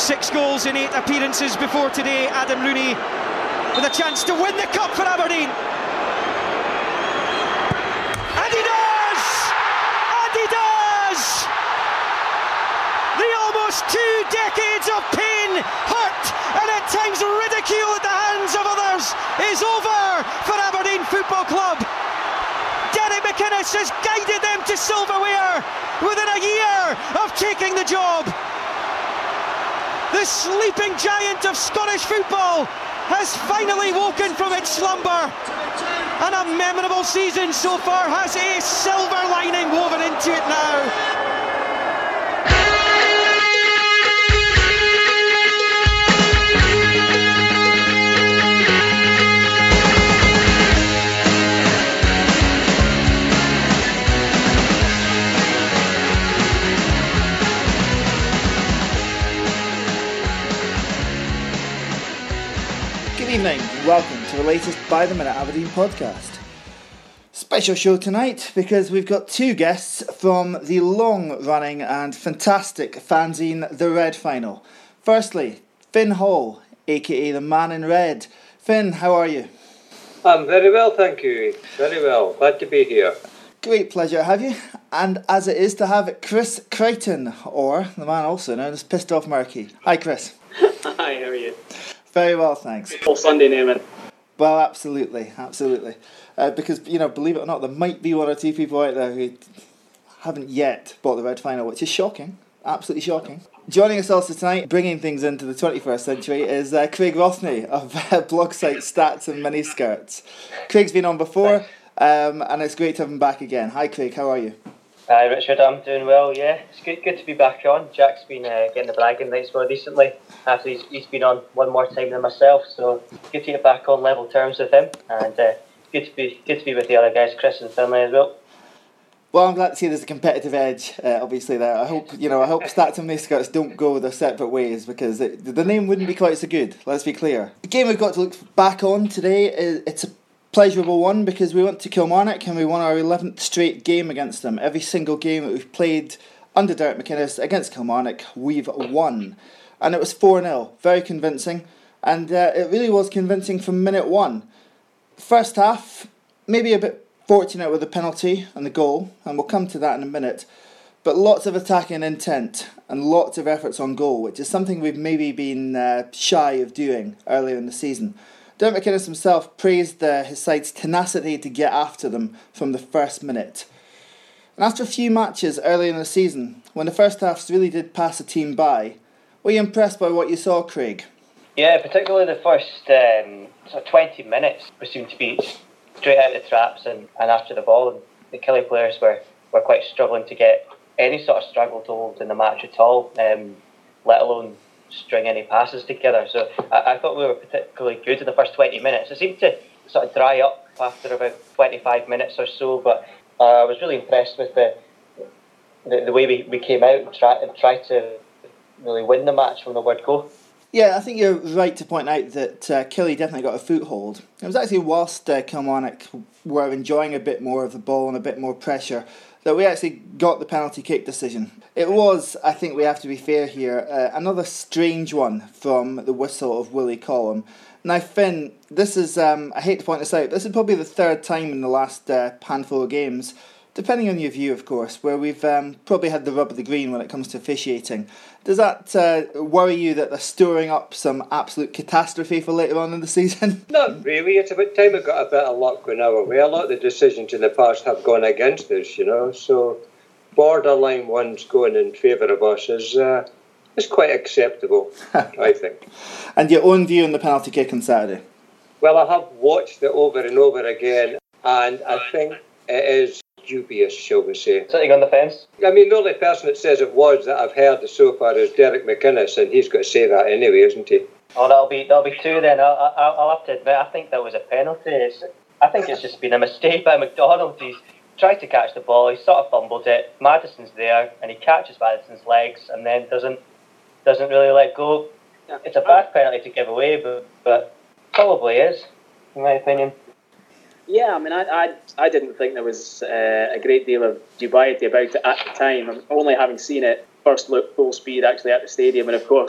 6 goals in 8 appearances before today. Adam Rooney with a chance to win the cup for Aberdeen. And he does! And he does! The almost 2 decades of pain, hurt, and at times ridicule at the hands of others is over for Aberdeen Football Club. Derek McInnes has guided them to silverware within a year of taking the job. The sleeping giant of Scottish football has finally woken from its slumber, and a memorable season so far has a silver lining woven into it now. Good evening, welcome to the latest By the Minute Aberdeen podcast. Special show tonight because we've got 2 guests from the long-running and fantastic fanzine The Red Final. Firstly, Finn Hall, aka the Man in Red. Finn, how are you? I'm very well, thank you. Very well, glad to be here. Great pleasure to have you, and as it is to have Chris Crichton, or the man also known as Pissed Off Murky. Hi Chris. Hi, how are you? Very well, thanks. Full Sunday naming. Well, absolutely. Because, believe it or not, there might be 1 or 2 people out there who haven't yet bought the Red Final, which is shocking. Absolutely shocking. Joining us also tonight, bringing things into the 21st century, is Craig Rothney of blog site Stats and Miniskirts. Craig's been on before, and it's great to have him back again. Hi, Craig. How are you? Hi, Richard. I'm doing well, yeah. It's good to be back on. Jack's been getting the bragging rights more recently after he's been on one more time than myself, so good to get back on level terms with him, and good to be with the other guys, Chris and Finlay as well. Well, I'm glad to see there's a competitive edge, obviously there. I hope Stats and Miniskirts don't go their separate ways, because the name wouldn't be quite so good. Let's be clear. The game we've got to look back on today it's a pleasurable one because we went to Kilmarnock and we won our 11th straight game against them. Every single game that we've played under Derek McInnes against Kilmarnock, we've won. And it was 4-0, very convincing. And it really was convincing from minute 1. First half, maybe a bit fortunate with the penalty and the goal, and we'll come to that in a minute. But lots of attacking intent and lots of efforts on goal, which is something we've maybe been shy of doing earlier in the season. Derek McInnes himself praised his side's tenacity to get after them from the first minute. And after a few matches early in the season, when the first halves really did pass a team by, were you impressed by what you saw, Craig? Yeah, particularly the first 20 minutes we seemed to be straight out of the traps and after the ball, and the Killie players were quite struggling to get any sort of stranglehold in the match at all, let alone string any passes together. So I thought we were particularly good in the first 20 minutes. It seemed to sort of dry up after about 25 minutes or so, but I was really impressed with the way we came out and tried to really win the match from the word go. Yeah, I think you're right to point out that Killie definitely got a foothold. It was actually whilst Kilmarnock were enjoying a bit more of the ball and a bit more pressure that we actually got the penalty kick decision. It was, I think we have to be fair here, another strange one from the whistle of Willie Collum. Now, Finn, this is, I hate to point this out, this is probably the 3rd time in the last handful of games, depending on your view, of course, where we've probably had the rub of the green when it comes to officiating. Does that worry you that they're storing up some absolute catastrophe for later on in the season? Not really. It's about time we got a bit of luck going our way. A lot of the decisions in the past have gone against us, so borderline ones going in favour of us is quite acceptable, I think. And your own view on the penalty kick on Saturday? Well, I have watched it over and over again, and I think it is dubious, shall we say. Sitting on the fence? I mean, the only person that says it was that I've heard so far is Derek McInnes, and he's got to say that anyway, isn't he? Oh, that'll be 2 then. I'll have to admit, I think that was a penalty. I think it's just been a mistake by McDonald. He's tried to catch the ball, he sort of fumbled it. Madison's there, and he catches Madison's legs, and then doesn't really let go. It's a bad penalty to give away, but probably is, in my opinion. Yeah, I mean, I didn't think there was a great deal of dubiety about it at the time. Only having seen it first look full speed actually at the stadium, and of course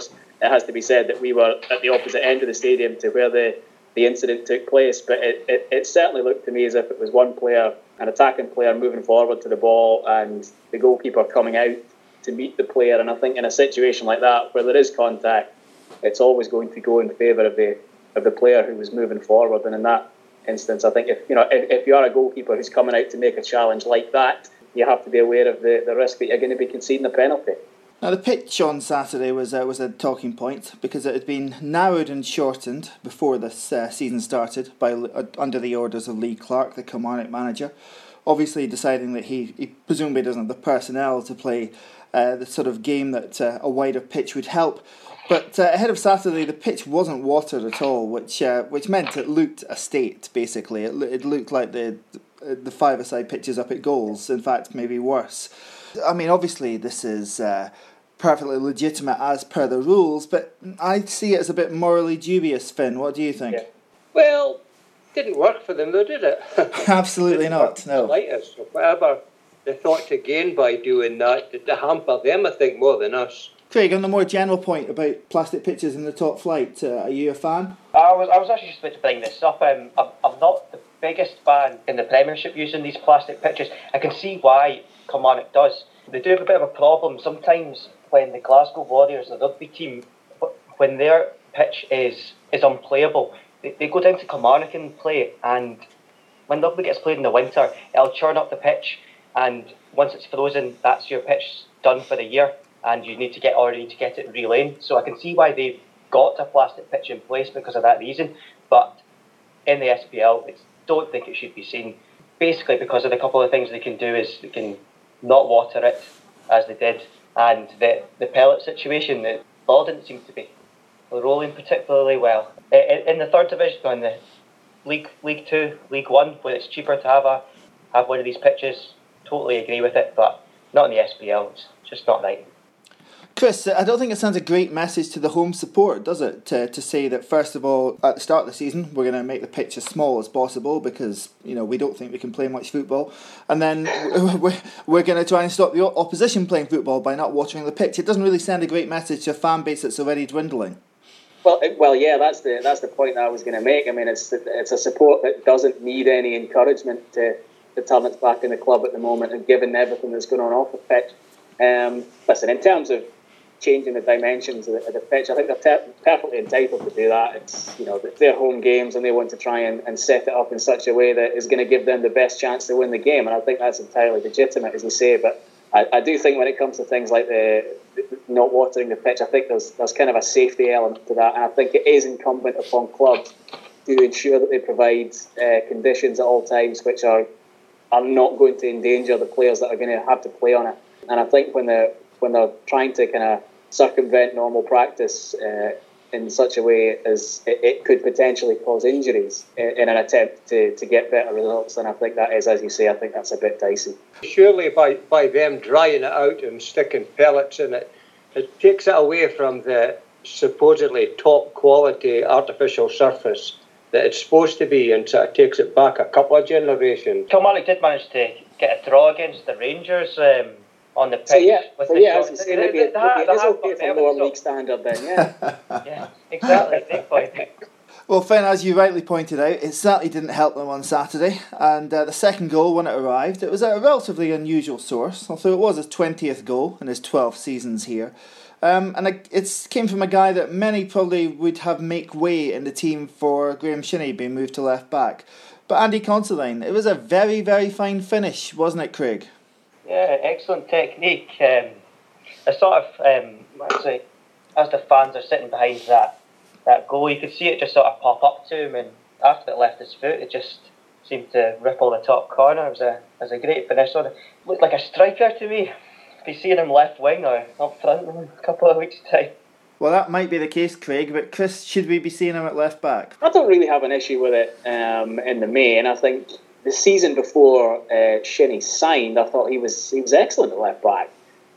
it has to be said that we were at the opposite end of the stadium to where the incident took place, but it certainly looked to me as if it was one player, an attacking player, moving forward to the ball and the goalkeeper coming out to meet the player. And I think in a situation like that where there is contact, it's always going to go in favour of the player who was moving forward. And in that instance, I think if you are a goalkeeper who's coming out to make a challenge like that, you have to be aware of the risk that you're going to be conceding a penalty. Now, the pitch on Saturday was a talking point because it had been narrowed and shortened before this season started under the orders of Lee Clark, the Kilmarnock manager, obviously deciding that he presumably doesn't have the personnel to play the sort of game that a wider pitch would help. But ahead of Saturday, the pitch wasn't watered at all, which meant it looked a state, basically. It looked like the five-a-side pitches up at goals, in fact, maybe worse. I mean, obviously, this is perfectly legitimate as per the rules, but I see it as a bit morally dubious, Finn. What do you think? Yeah. Well, it didn't work for them, though, did it? Absolutely not, no. Slightest. So whatever they thought to gain by doing that, to hamper them, I think, more than us. Craig, on the more general point about plastic pitches in the top flight, are you a fan? I was actually just about to bring this up. I'm not the biggest fan in the Premiership using these plastic pitches. I can see why Kilmarnock does. They do have a bit of a problem sometimes when the Glasgow Warriors, the rugby team, when their pitch is unplayable, they go down to Kilmarnock and play, and when rugby gets played in the winter, it'll churn up the pitch, and once it's frozen, that's your pitch done for the year, and you need to get it relayed. So I can see why they've got a plastic pitch in place because of that reason, but in the SPL, I don't think it should be seen. Basically, because of the couple of things they can do is they can not water it, as they did, and the pellet situation, the ball didn't seem to be rolling particularly well. In the third division, in the League 2, League 1, where it's cheaper to have one of these pitches, totally agree with it, but not in the SPL, it's just not right. Chris, I don't think it sends a great message to the home support, does it? To say that, first of all, at the start of the season, we're going to make the pitch as small as possible because, we don't think we can play much football. And then we're going to try and stop the opposition playing football by not watering the pitch. It doesn't really send a great message to a fan base that's already dwindling. Well, yeah, that's the point that I was going to make. I mean, it's a support that doesn't need any encouragement to turn its back in the club at the moment, and given everything that's going on off the pitch. Listen, in terms of changing the dimensions of the pitch, I think they're perfectly entitled to do that. It's their home games, and they want to try and set it up in such a way that is going to give them the best chance to win the game, and I think that's entirely legitimate, as you say. But I do think when it comes to things like the not watering the pitch, I think there's kind of a safety element to that, and I think it is incumbent upon clubs to ensure that they provide conditions at all times which are not going to endanger the players that are going to have to play on it. And I think when they're trying to kind of circumvent normal practice in such a way as it could potentially cause injuries in an attempt to get better results, then I think that is, as you say, I think that's a bit dicey. Surely by them drying it out and sticking pellets in it, it takes it away from the supposedly top quality artificial surface that it's supposed to be, and sort of takes it back a couple of generations. Kilmarnock did manage to get a draw against the Rangers on the pitch. As you say, maybe it is okay for lower league standard then, yeah. Yeah, exactly, big point. Well, Finn, as you rightly pointed out, it certainly didn't help them on Saturday, and the second goal, when it arrived, it was at a relatively unusual source, although it was his 20th goal in his 12 seasons here. And it came from a guy that many probably would have make way in the team for Graham Shinnie being moved to left back. But Andy Considine, it was a very, very fine finish, wasn't it, Craig? Yeah, excellent technique. A sort of, actually, as the fans are sitting behind that goal, you could see it just sort of pop up to him, and after it left his foot, it just seemed to ripple the top corner. It was a great finish. Sort of looked like a striker to me. Be seeing him left wing or up front in a couple of weeks' time. Well, that might be the case, Craig, but Chris, should we be seeing him at left back? I don't really have an issue with it in the main. I think the season before Shinnie signed, I thought he was excellent at left back.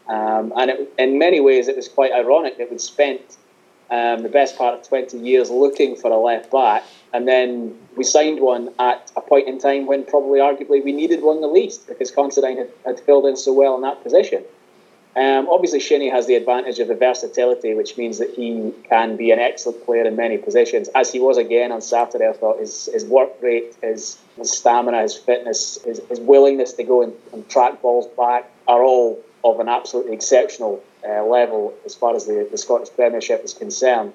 And in many ways, it was quite ironic that we'd spent the best part of 20 years looking for a left back, and then we signed one at a point in time when probably arguably we needed one the least, because Considine had filled in so well in that position. Obviously, Shinnie has the advantage of the versatility, which means that he can be an excellent player in many positions, as he was again on Saturday. I thought his work rate, his stamina, his fitness, his willingness to go and track balls back are all of an absolutely exceptional level as far as the Scottish Premiership is concerned.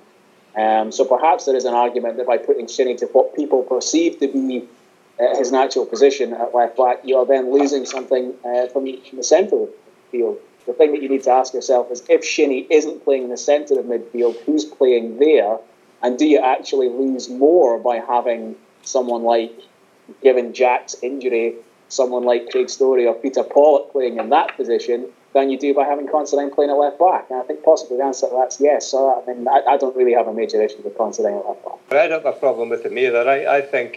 So perhaps there is an argument that by putting Shinnie to what people perceive to be his natural position at left back, you are then losing something from the centre of the field. The thing that you need to ask yourself is, if Shinnie isn't playing in the centre of midfield, who's playing there? And do you actually lose more by having someone like, given Jack's injury, someone like Craig Story or Peter Pollock playing in that position than you do by having Considine playing at left back? And I think possibly the answer to that's yes. So I don't really have a major issue with Considine at left back. I don't have a problem with him either. I think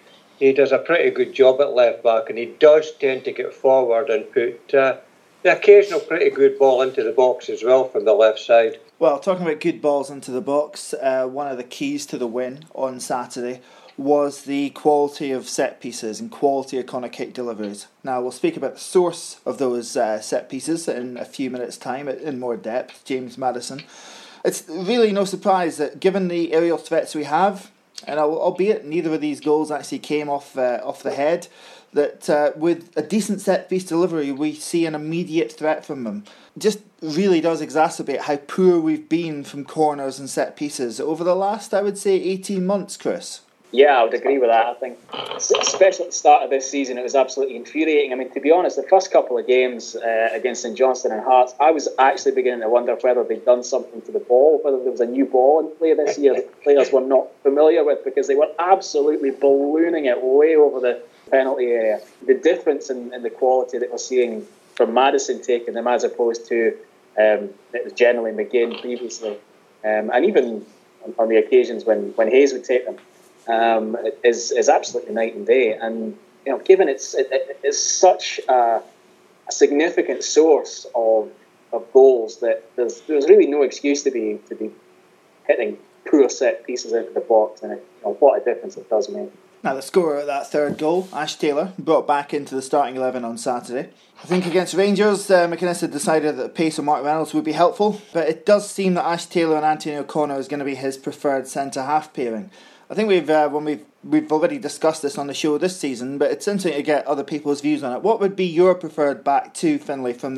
he does a pretty good job at left back, and he does tend to get forward and put the occasional pretty good ball into the box as well from the left side. Well, talking about good balls into the box, one of the keys to the win on Saturday was the quality of set pieces and quality of corner kick deliveries. Now, we'll speak about the source of those set pieces in a few minutes' time in more depth, James Maddison. It's really no surprise that given the aerial threats we have, and albeit neither of these goals actually came off the head, that with a decent set-piece delivery, we see an immediate threat from them. Just really does exacerbate how poor we've been from corners and set-pieces over the last, I would say, 18 months, Chris. Yeah, I would agree with that. I think, especially at the start of this season, it was absolutely infuriating. I mean, to be honest, the first couple of games against St Johnstone and Hearts, I was actually beginning to wonder whether they'd done something to the ball, whether there was a new ball in play this year that players were not familiar with, because they were absolutely ballooning it way over the penalty area. The difference in the quality that we're seeing from Maddison taking them as opposed to it was generally McGinn previously, and even on the occasions when Hayes would take them, is absolutely night and day. And given it's such a significant source of goals, that there's really no excuse to be hitting poor set pieces into the box, and what a difference it does make. Now, the scorer of that third goal, Ash Taylor, brought back into the starting 11 on Saturday. I think against Rangers, McInnes had decided that the pace of Mark Reynolds would be helpful, but it does seem that Ash Taylor and Anthony O'Connor is going to be his preferred centre-half pairing. I think we've already discussed this on the show this season, but it's interesting to get other people's views on it. What would be your preferred back two, Finlay, from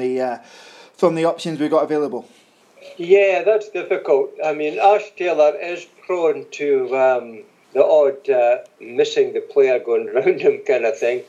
the options we've got available? Yeah, that's difficult. I mean, Ash Taylor is prone to the odd missing the player going round him kind of thing.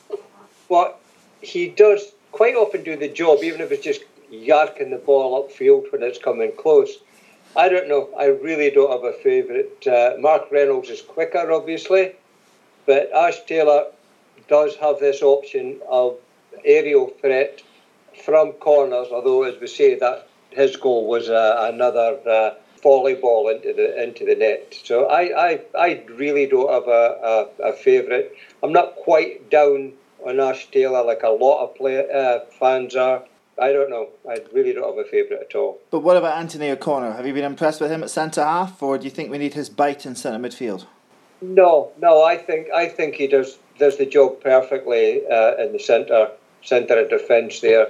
But he does quite often do the job, even if it's just yarking the ball upfield when it's coming close. I don't know. I really don't have a favourite. Mark Reynolds is quicker, obviously, but Ash Taylor does have this option of aerial threat from corners, although, as we say, that his goal was another volley ball into the net. So I really don't have a favourite. I'm not quite down on Ash Taylor like a lot of fans are. I don't know. I really don't have a favourite at all. But what about Anthony O'Connor? Have you been impressed with him at centre-half, or do you think we need his bite in centre midfield? No. I think he does the job perfectly in the centre of defence there.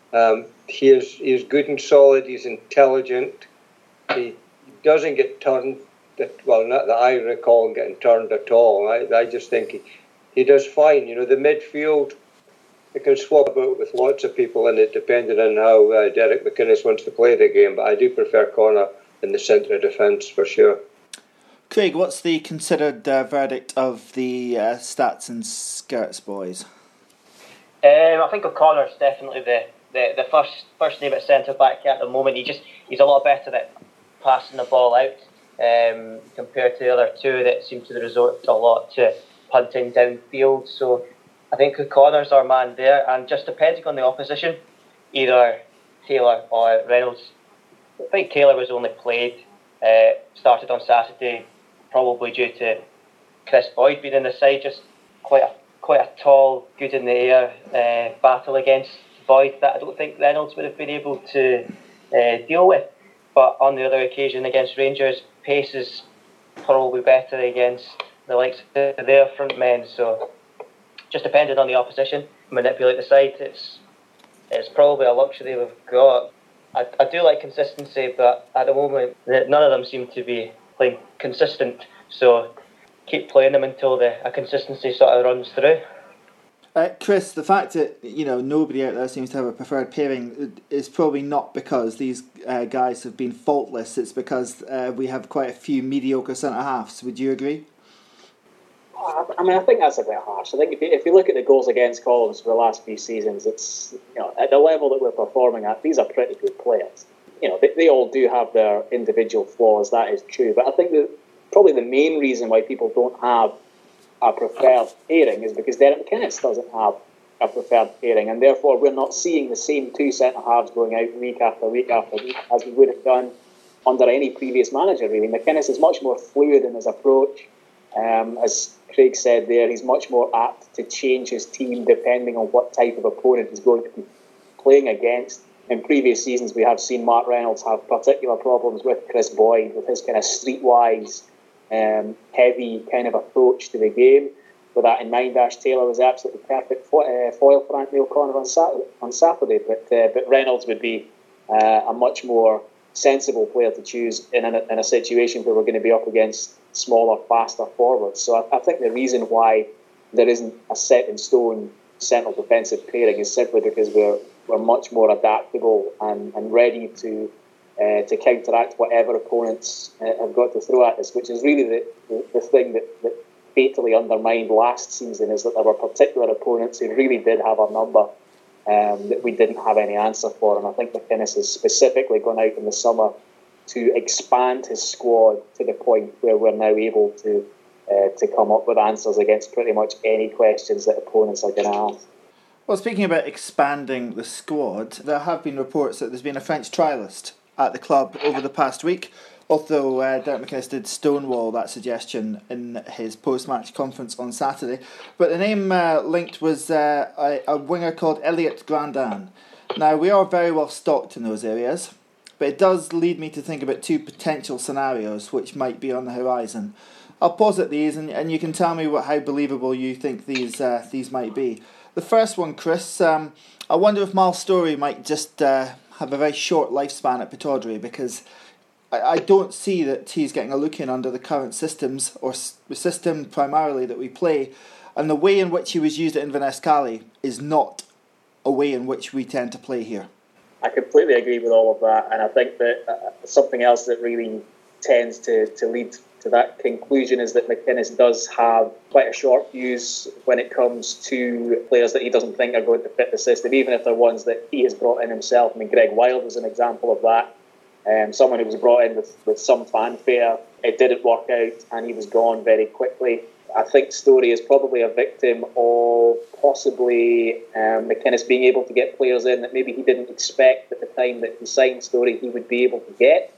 He is good and solid. He's intelligent. He doesn't get turned. Well, not that I recall him getting turned at all. I just think he does fine. The midfield, they can swap about with lots of people in it, depending on how Derek McInnes wants to play the game. But I do prefer Connor in the centre of defence for sure. Craig, what's the considered verdict of the Stats and Skirts boys? I think O'Connor's definitely the first name at centre back at the moment. He's a lot better at passing the ball out compared to the other two that seem to resort a lot to punting downfield. So I think O'Connor's our man there, and just depending on the opposition, either Taylor or Reynolds. I think Taylor was only started on Saturday, probably due to Chris Boyd being in the side. Just quite a tall, good in the air battle against Boyd that I don't think Reynolds would have been able to deal with. But on the other occasion against Rangers, pace is probably better against the likes of their front men. So just depending on the opposition, manipulate the side. It's probably a luxury we've got. I do like consistency, but at the moment, none of them seem to be playing consistent. So keep playing them until a consistency sort of runs through. Chris, the fact that nobody out there seems to have a preferred pairing is probably not because these guys have been faultless. It's because we have quite a few mediocre centre halves. Would you agree? I mean, I think that's a bit harsh. I think if you look at the goals against columns for the last few seasons, it's at the level that we're performing at, these are pretty good players. They all do have their individual flaws. That is true, but I think that probably the main reason why people don't have a preferred pairing is because Derek McInnes doesn't have a preferred pairing, and therefore we're not seeing the same two centre halves going out week after week after week as we would have done under any previous manager. Really, McInnes is much more fluid in his approach. As Craig said there, he's much more apt to change his team depending on what type of opponent he's going to be playing against. In previous seasons, we have seen Mark Reynolds have particular problems with Chris Boyd, with his kind of streetwise, heavy kind of approach to the game. With that in mind, Ash Taylor was absolutely perfect foil for Anthony O'Connor on Saturday. But Reynolds would be a much more sensible player to choose in a situation where we're going to be up against smaller, faster forwards. So I think the reason why there isn't a set-in-stone central defensive pairing is simply because we're much more adaptable and ready to counteract whatever opponents have got to throw at us, which is really the thing that fatally undermined last season, is that there were particular opponents who really did have our number that we didn't have any answer for. And I think McInnes has specifically gone out in the summer to expand his squad to the point where we're now able to come up with answers against pretty much any questions that opponents are going to ask. Well, speaking about expanding the squad, there have been reports that there's been a French trialist at the club over the past week, although Derek McInnes did stonewall that suggestion in his post-match conference on Saturday. But the name linked was a winger called Elliot Grandin. Now, we are very well stocked in those areas, but it does lead me to think about two potential scenarios which might be on the horizon. I'll posit these and you can tell me how believable you think these might be. The first one, Chris, I wonder if Miles Storey might just have a very short lifespan at Pittodrie, because I don't see that he's getting a look in under the current systems, or the system primarily that we play, and the way in which he was used at Inverness Cali is not a way in which we tend to play here. I completely agree with all of that, and I think that something else that really tends to lead to that conclusion is that McInnes does have quite a short fuse when it comes to players that he doesn't think are going to fit the system, even if they're ones that he has brought in himself. I mean, Greg Wild is an example of that. Someone who was brought in with some fanfare. It didn't work out, and he was gone very quickly. I think Storey is probably a victim of possibly McInnes being able to get players in that maybe he didn't expect at the time that he signed Storey he would be able to get.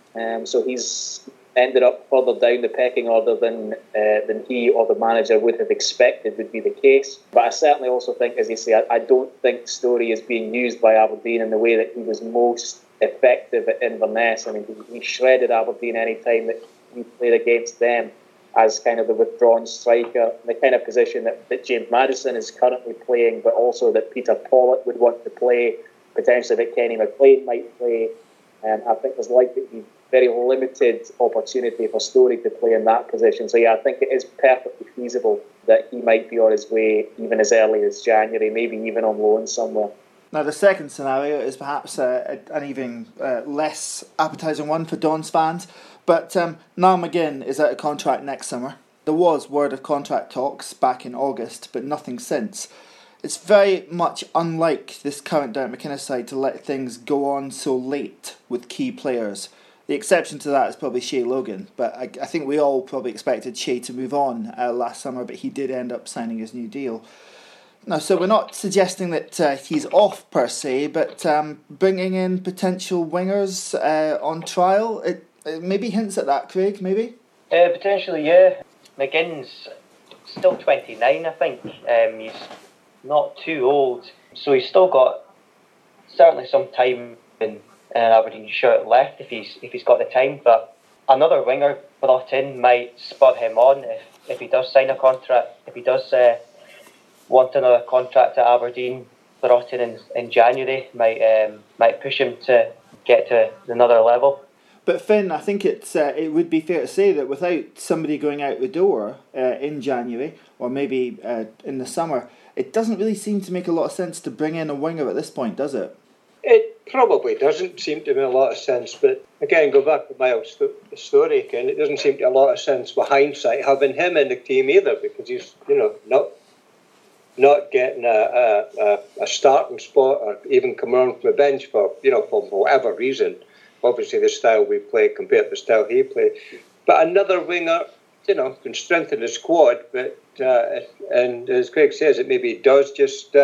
So he's ended up further down the pecking order than he or the manager would have expected would be the case. But I certainly also think, as you say, I don't think Storey is being used by Aberdeen in the way that he was most effective at Inverness. I mean, he shredded Aberdeen any time that he played against them as kind of the withdrawn striker, the kind of position that James Maddison is currently playing, but also that Peter Pollitt would want to play, potentially that Kenny McLean might play. I think there's likely to be very limited opportunity for Storey to play in that position. So yeah, I think it is perfectly feasible that he might be on his way even as early as January, maybe even on loan somewhere. Now, the second scenario is perhaps an even less appetising one for Don's fans, but Niall McGinn is out of contract next summer. There was word of contract talks back in August, but nothing since. It's very much unlike this current Derek McInnes side to let things go on so late with key players. The exception to that is probably Shay Logan, but I think we all probably expected Shay to move on last summer, but he did end up signing his new deal. No, so we're not suggesting that he's off per se, but bringing in potential wingers on trial, it maybe hints at that, Craig, maybe? Potentially, yeah. McGinn's still 29, I think. He's not too old, so he's still got certainly some time in Aberdeen shirt left if he's got the time, but another winger brought in might spur him on if he does sign a contract, if he does want another contract at Aberdeen. brought in January might push him to get to another level. But Finn, I think it would be fair to say that without somebody going out the door in January or maybe in the summer, it doesn't really seem to make a lot of sense to bring in a winger at this point, does it? It probably doesn't seem to make a lot of sense, but again, go back to Miles' story, Ken. It doesn't seem to make a lot of sense with hindsight having him in the team either, because he's not getting a starting spot or even coming on from the bench for whatever reason. Obviously, the style we play compared to the style he played. But another winger, can strengthen the squad. But and as Craig says, it maybe does just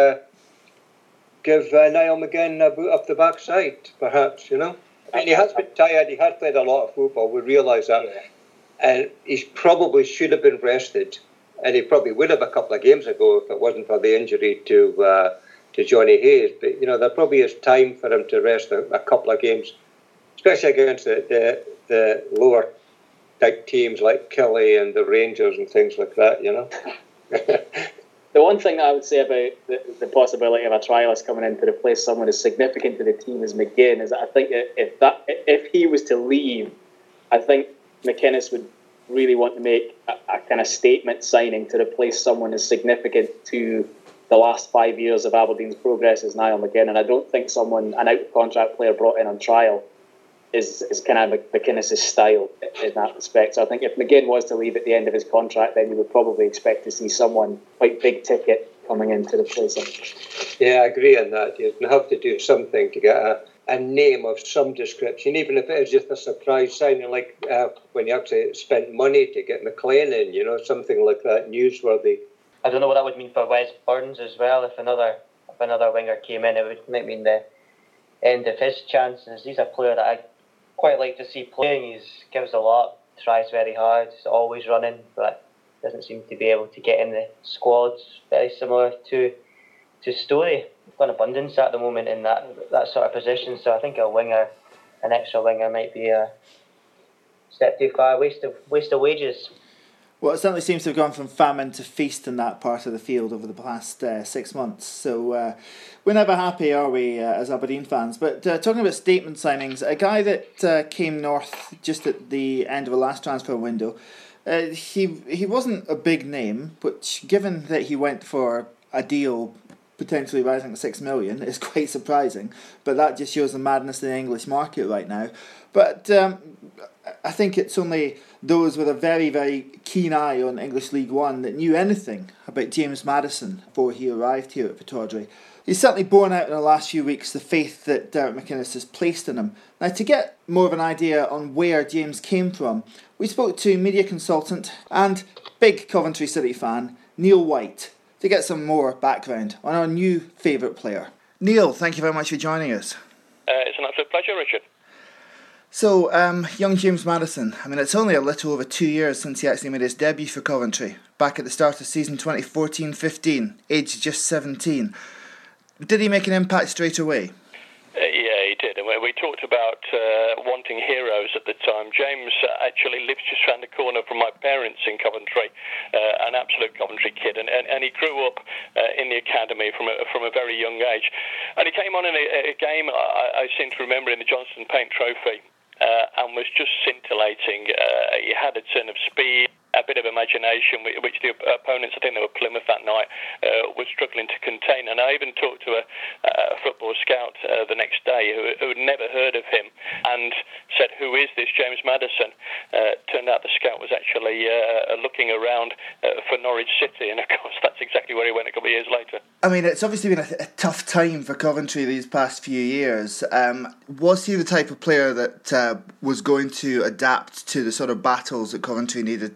give Niall McGinn a boot up the backside, perhaps. I mean, he has been tired. He has played a lot of football. We realise that, and he probably should have been rested. And he probably would have a couple of games ago if it wasn't for the injury to Johnny Hayes. But there probably is time for him to rest a couple of games, especially against the lower type teams like Kelly and the Rangers and things like that. The one thing that I would say about the possibility of a trialist coming in to replace someone as significant to the team as McGinn is that I think if he was to leave, I think McInnes would really want to make a kind of statement signing to replace someone as significant to the last 5 years of Aberdeen's progress as Niall McGinn. And I don't think an out-of-contract player brought in on trial is kind of McInnes' style in that respect. So I think if McGinn was to leave at the end of his contract, then you would probably expect to see someone quite big ticket coming in to replace him. Yeah, I agree on that. You have to do something to get a name of some description, even if it is just a surprise signing, like when you actually spent money to get McLean in, something like that, newsworthy. I don't know what that would mean for Wes Burns as well. If another winger came in, it might mean the end of his chances. He's a player that I quite like to see playing. He gives a lot, tries very hard, he's always running, but doesn't seem to be able to get in the squads. Very similar to Storey. We've got an abundance at the moment in that sort of position, so I think an extra winger might be a step too far, waste of wages. Well, it certainly seems to have gone from famine to feast in that part of the field over the past 6 months. So we're never happy, are we, as Aberdeen fans? But talking about statement signings, a guy that came north just at the end of the last transfer window, he wasn't a big name, which, given that he went for a deal potentially rising to 6 million, is quite surprising. But that just shows the madness of the English market right now. But I think it's only those with a very, very keen eye on English League One that knew anything about James Maddison before he arrived here at Pittodrie. He's certainly borne out in the last few weeks the faith that Derek McInnes has placed in him. Now, to get more of an idea on where James came from, we spoke to media consultant and big Coventry City fan, Neil White, to get some more background on our new favourite player. Neil, thank you very much for joining us. It's an absolute pleasure, Richard. So, young James Maddison, I mean, it's only a little over 2 years since he actually made his debut for Coventry, back at the start of season 2014-15, aged just 17. Did he make an impact straight away? Yeah, he did. And when we talked about wanting heroes at the time, James actually lives just around the corner from my parents in Coventry, an absolute Coventry kid. And he grew up in the academy from a very young age. And he came on in a game, I seem to remember, in the Johnstone Paint Trophy, and was just scintillating. He had a ton of speed, a bit of imagination, which the opponents, I think they were Plymouth that night, were struggling to contain. And I even talked to a football scout the next day who had never heard of him and said, "Who is this James Maddison?" Turned out the scout was actually looking around for Norwich City, and of course that's exactly where he went a couple of years later. I mean, it's obviously been a tough time for Coventry these past few years. Was he the type of player that was going to adapt to the sort of battles that Coventry needed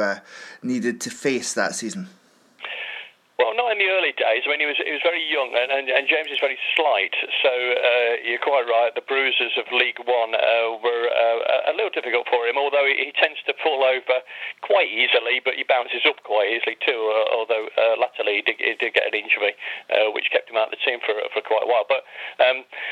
to face that season? Well, not in the early days. I mean, he was very young, and James is very slight. So you're quite right. The bruises of League One were a little difficult for him. Although he tends to fall over quite easily, but he bounces up quite easily too. Although latterly he did get an injury, which kept him out of the team for quite a while. But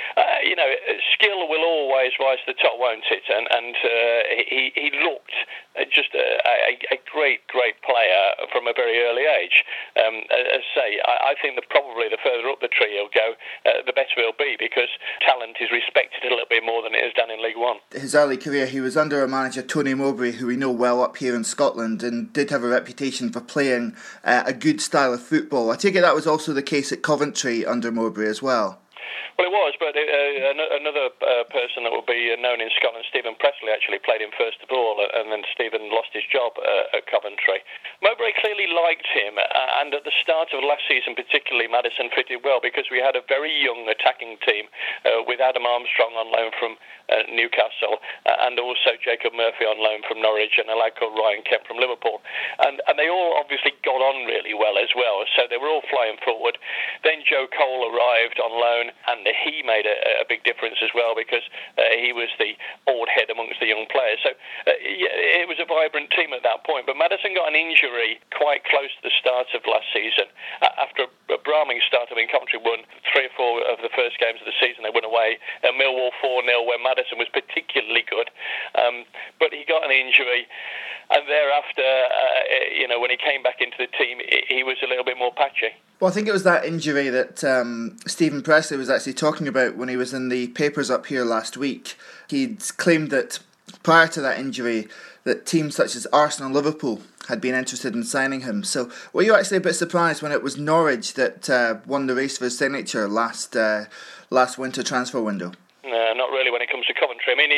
skill will always rise to the top, won't it? And he looked just a great player from a very early age. As I say, I think that probably the further up the tree he'll go, the better he'll be, because talent is respected a little bit more than it is done in League One. His early career, he was under a manager, Tony Mowbray, who we know well up here in Scotland, and did have a reputation for playing a good style of football. I take it that was also the case at Coventry under Mowbray as well. Well, it was, but another person that will be known in Scotland, Stephen Pressley, actually played him first of all, and then Stephen lost his job at Coventry. Mowbray clearly liked him, and at the start of last season particularly, Maddison fitted well, because we had a very young attacking team with Adam Armstrong on loan from Newcastle, and also Jacob Murphy on loan from Norwich, and a lad called Ryan Kemp from Liverpool. And they all obviously got on really well as well, so they were all flying forward. Then Joe Cole arrived on loan, and he made a big difference as well, because he was the old head amongst the young players. So it was a vibrant team at that point. But Maddison got an injury quite close to the start of last season. After a Brahming start, I mean, Coventry won 3 or 4 of the first games of the season. They went away at Millwall 4-0, where Maddison was particularly good. But he got an injury, and thereafter, when he came back into the team, he was a little bit more patchy. Well, I think it was that injury that Stephen Pressley was actually talking about when he was in the papers up here last week. He'd claimed that prior to that injury, that teams such as Arsenal and Liverpool had been interested in signing him. So were you actually a bit surprised when it was Norwich that won the race for his signature last winter transfer window? No, not really when it comes to Coventry. I mean,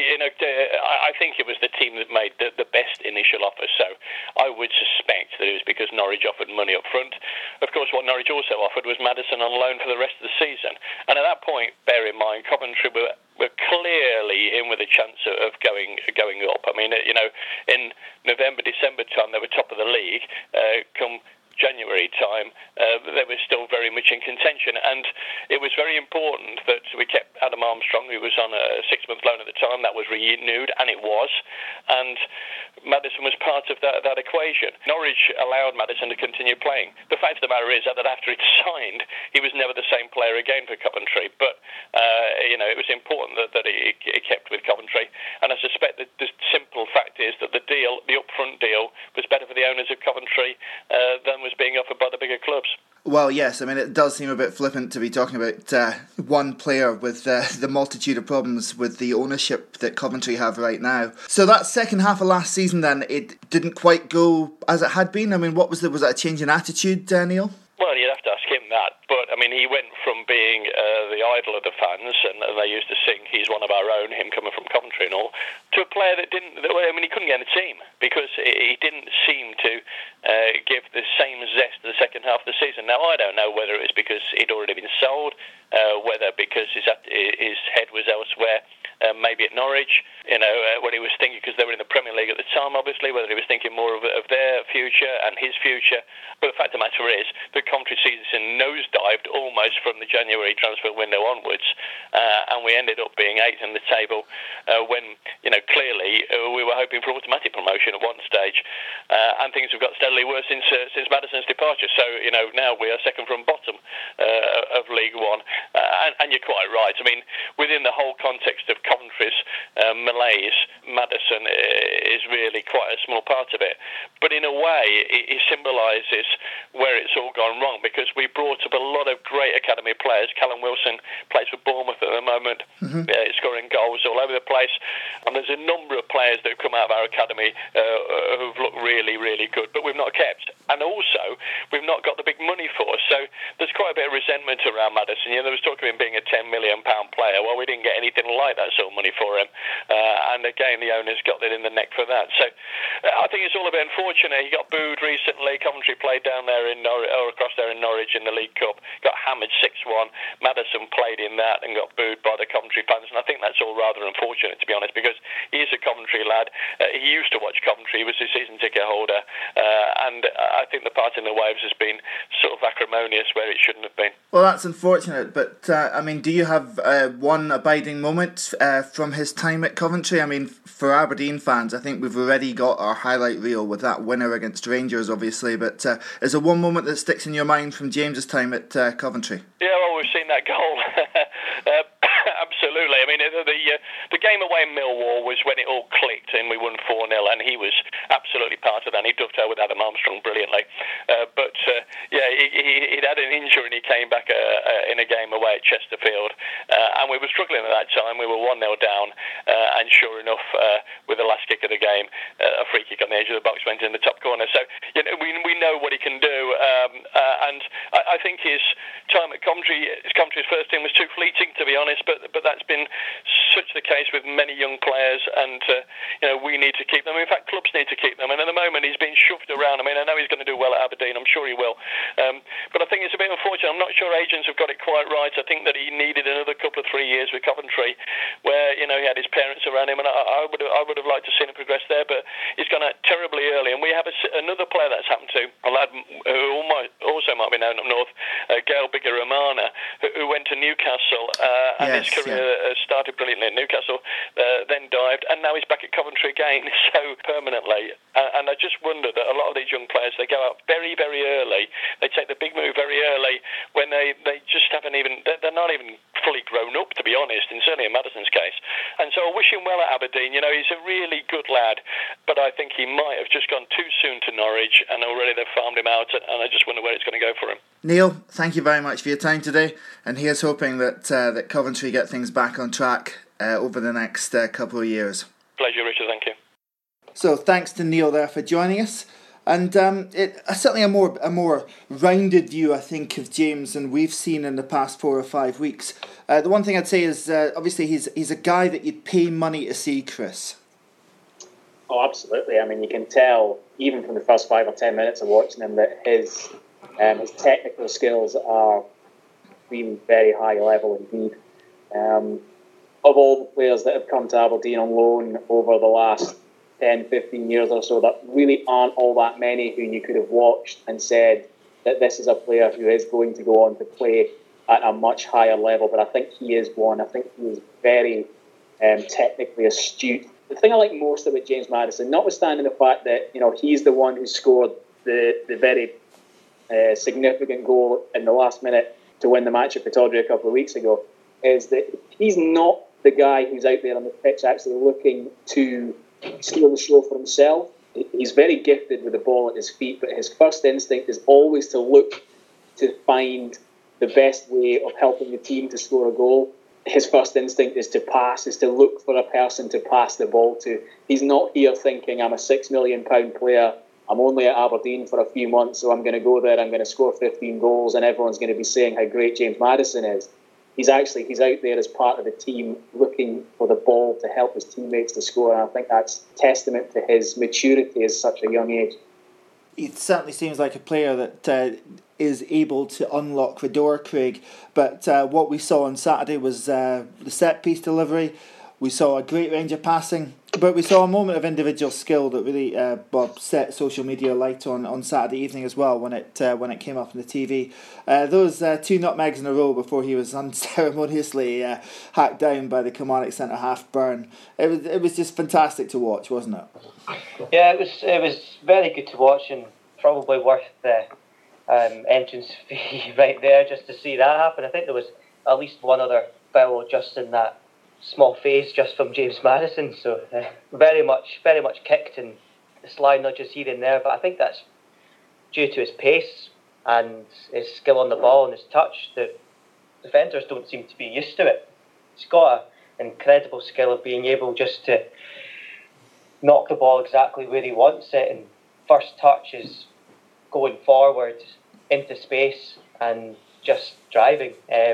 I think it was the team that made the best initial offer, so I would suspect that it was because Norwich offered money up front. Of course, what Norwich also offered was Maddison on loan for the rest of the season. And at that point, bear in mind, Coventry were clearly in with a chance of going up. I mean, in November, December time, they were top of the league. Come January time, they were still very much in contention, and it was very important that we kept Adam Armstrong, who was on a 6-month loan at the time. That was renewed, and it was, and Maddison was part of that equation. Norwich allowed Maddison to continue playing. The fact of the matter is that after he'd signed, he was never the same player again for Coventry, but it was important that he kept with Coventry, and I suspect that the simple fact is that the upfront deal, was better for the owners of Coventry than was being offered by the bigger clubs. Well, yes, I mean, it does seem a bit flippant to be talking about one player with the multitude of problems with the ownership that Coventry have right now. So that second half of last season then, it didn't quite go as it had been. I mean, was that a change in attitude, Neil? Well, you'd have to ask him that. But, I mean, he went from being the idol of the fans, and they used to sing, he's one of our own, him coming from Coventry and all, to a player that he couldn't get in the team, because he didn't seem to give the same zest to the second half of the season. Now, I don't know whether it was because he'd already been sold, whether because his head was elsewhere, maybe at Norwich, when he was thinking, because they were in the Premier League at the time, obviously, whether he was thinking more of their future and his future. But the fact of the matter is, the Coventry season nosedived almost from the January transfer window onwards, and we ended up being 8th in the table when, clearly we were hoping for automatic promotion at one stage, and things have got steadily worse since Maddison's departure. So, now we are second from bottom of League One, and you're quite right. I mean, within the whole context of Coventry's malaise, Maddison is really quite a small part of it. But in a way, it symbolises where it's all gone wrong, because we brought up a lot of great academy players. Callum Wilson plays for Bournemouth at the moment, scoring goals all over the place. And there's a number of players that have come out of our academy who've looked really, really good, but we've not kept. And also, we've not got the big money for us. So there's quite a bit of resentment around Maddison. There was talk of him being a £10 million player. Well, we didn't get anything like that sort of money for him. And again, the owners got it in the neck for that. So I think it's all a bit unfortunate. He got booed recently. Coventry played down there in Norwich, or across there in Norwich in the League Cup, got hammered 6-1. Maddison played in that and got booed by the Coventry fans. And I think that's all rather unfortunate, to be honest, because he is a Coventry lad. He used to watch Coventry. He was a season ticket holder. And I think the part in the waves has been sort of acrimonious where it shouldn't have been. Well, that's unfortunate, but do you have one abiding moment from his time at Coventry? I mean, for Aberdeen fans, I think we've already got our highlight reel with that winner against Rangers, obviously, but is there one moment that sticks in your mind from James's time at Coventry? Yeah, well, we've seen that goal. Absolutely. I mean, the game away in Millwall was when it all clicked and we won 4-0, and he was absolutely part of that. He dovetailed with Adam Armstrong brilliantly. He'd had an injury and he came back in a game away at Chesterfield, and we were struggling at that time. We were 1-0 down, and sure enough, with the last kick of the game, a free kick on the edge of the box went in the top corner. So we know what he can do, and I think his time at Coventry's first team was too fleeting, to be honest. But that's been such the case with many young players, and we need to keep them. In fact, clubs need to keep them. And at the moment, he's been shoved around. I mean, I know he's going to do well at Aberdeen. I'm sure he will. But I think it's a bit unfortunate. I'm not sure agents have got it quite right. I think that he needed another couple of 3 years with Coventry, where he had his parents around him, and I would have liked to see him progress there. But he's gone out terribly early. And we have another player that's happened to, a lad who also might be known up north, Gail Bigger-Romana, who went to Newcastle, and his career started brilliantly at Newcastle, then dived, and now he's back at Coventry again, so permanently. And I just wonder that a lot of these young players, they go out very, very early. They take the big move very early when they just haven't even, they're not even fully grown up, to be honest, and certainly in Madison's case. And so I wish him well at Aberdeen. He's a really good lad, but I think he might have just gone too soon to Norwich, and already they've farmed him out, and I just wonder where it's going to go for him. Neil, thank you very much for your time today, and here's hoping that Coventry get things back on track over the next couple of years. Pleasure, Richard, thank you. So thanks to Neil there for joining us, and certainly a more rounded view, I think, of James than we've seen in the past 4 or 5 weeks. The one thing I'd say is obviously he's a guy that you'd pay money to see, Chris. Oh, absolutely. I mean, you can tell even from the first 5 or 10 minutes of watching him that his technical skills are really very high level indeed. Of all the players that have come to Aberdeen on loan over the last 10, 15 years or so, there really aren't all that many who you could have watched and said that this is a player who is going to go on to play at a much higher level. But I think he is one. I think he is very technically astute. The thing I like most about James Maddison, notwithstanding the fact that he's the one who scored the very significant goal in the last minute to win the match at Pittodrie a couple of weeks ago, is that he's not the guy who's out there on the pitch actually looking to steal the show for himself. He's very gifted with the ball at his feet, but his first instinct is always to look to find the best way of helping the team to score a goal. His first instinct is to pass, is to look for a person to pass the ball to. He's not here thinking, I'm a £6 million player, I'm only at Aberdeen for a few months, so I'm going to go there, I'm going to score 15 goals, and everyone's going to be saying how great James Maddison is. He's out there as part of the team looking for the ball to help his teammates to score, and I think that's testament to his maturity at such a young age. It certainly seems like a player that is able to unlock the door, Craig. But what we saw on Saturday was the set-piece delivery. We saw a great range of passing, but we saw a moment of individual skill that really set social media alight on Saturday evening as well when it came up on the TV. Those 2 nutmegs in a row before he was unceremoniously hacked down by the Kilmarnock centre-half Byrne. It was just fantastic to watch, wasn't it? Yeah, it was very good to watch, and probably worth the entrance fee right there just to see that happen. I think there was at least one other foul just in that small phase just from James Maddison, so very much kicked and sly nudges here and there, but I think that's due to his pace and his skill on the ball and his touch. The defenders don't seem to be used to it. He's got an incredible skill of being able just to knock the ball exactly where he wants it, and first touch is going forward into space and just driving.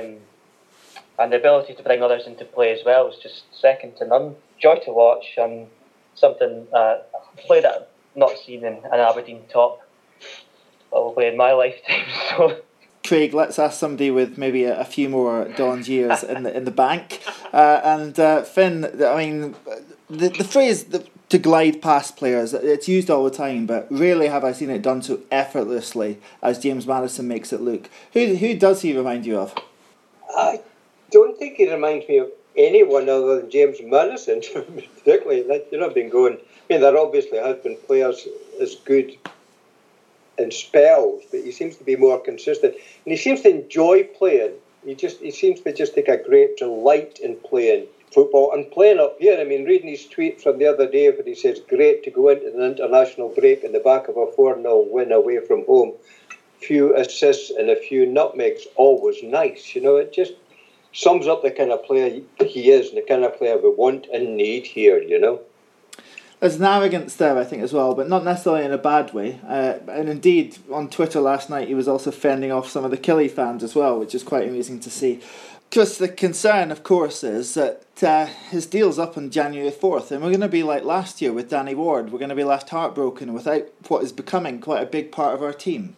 And the ability to bring others into play as well is just second to none. Joy to watch, and something a play that I've not seen in an Aberdeen top probably in my lifetime. So, Craig, let's ask somebody with maybe a few more Don's years in the bank. And Finn, I mean, the phrase to glide past players, it's used all the time, but rarely have I seen it done so effortlessly as James Maddison makes it look. Who does he remind you of? I don't think he reminds me of anyone other than James Maddison, particularly. Been going. I mean, there obviously have been players as good in spells, but he seems to be more consistent, and he seems to enjoy playing. He seems to just take a great delight in playing. football and playing up here. I mean, reading his tweet from the other day when he says, great to go into an international break in the back of a 4-0 win away from home. Few assists and a few nutmegs, always nice. It just sums up the kind of player he is and the kind of player we want and need here, There's an arrogance there, I think, as well, but not necessarily in a bad way. And indeed, on Twitter last night, he was also fending off some of the Killie fans as well, which is quite amusing to see. Chris, the concern, of course, is that his deal's up on January 4th, and we're going to be like last year with Danny Ward. We're going to be left heartbroken without what is becoming quite a big part of our team.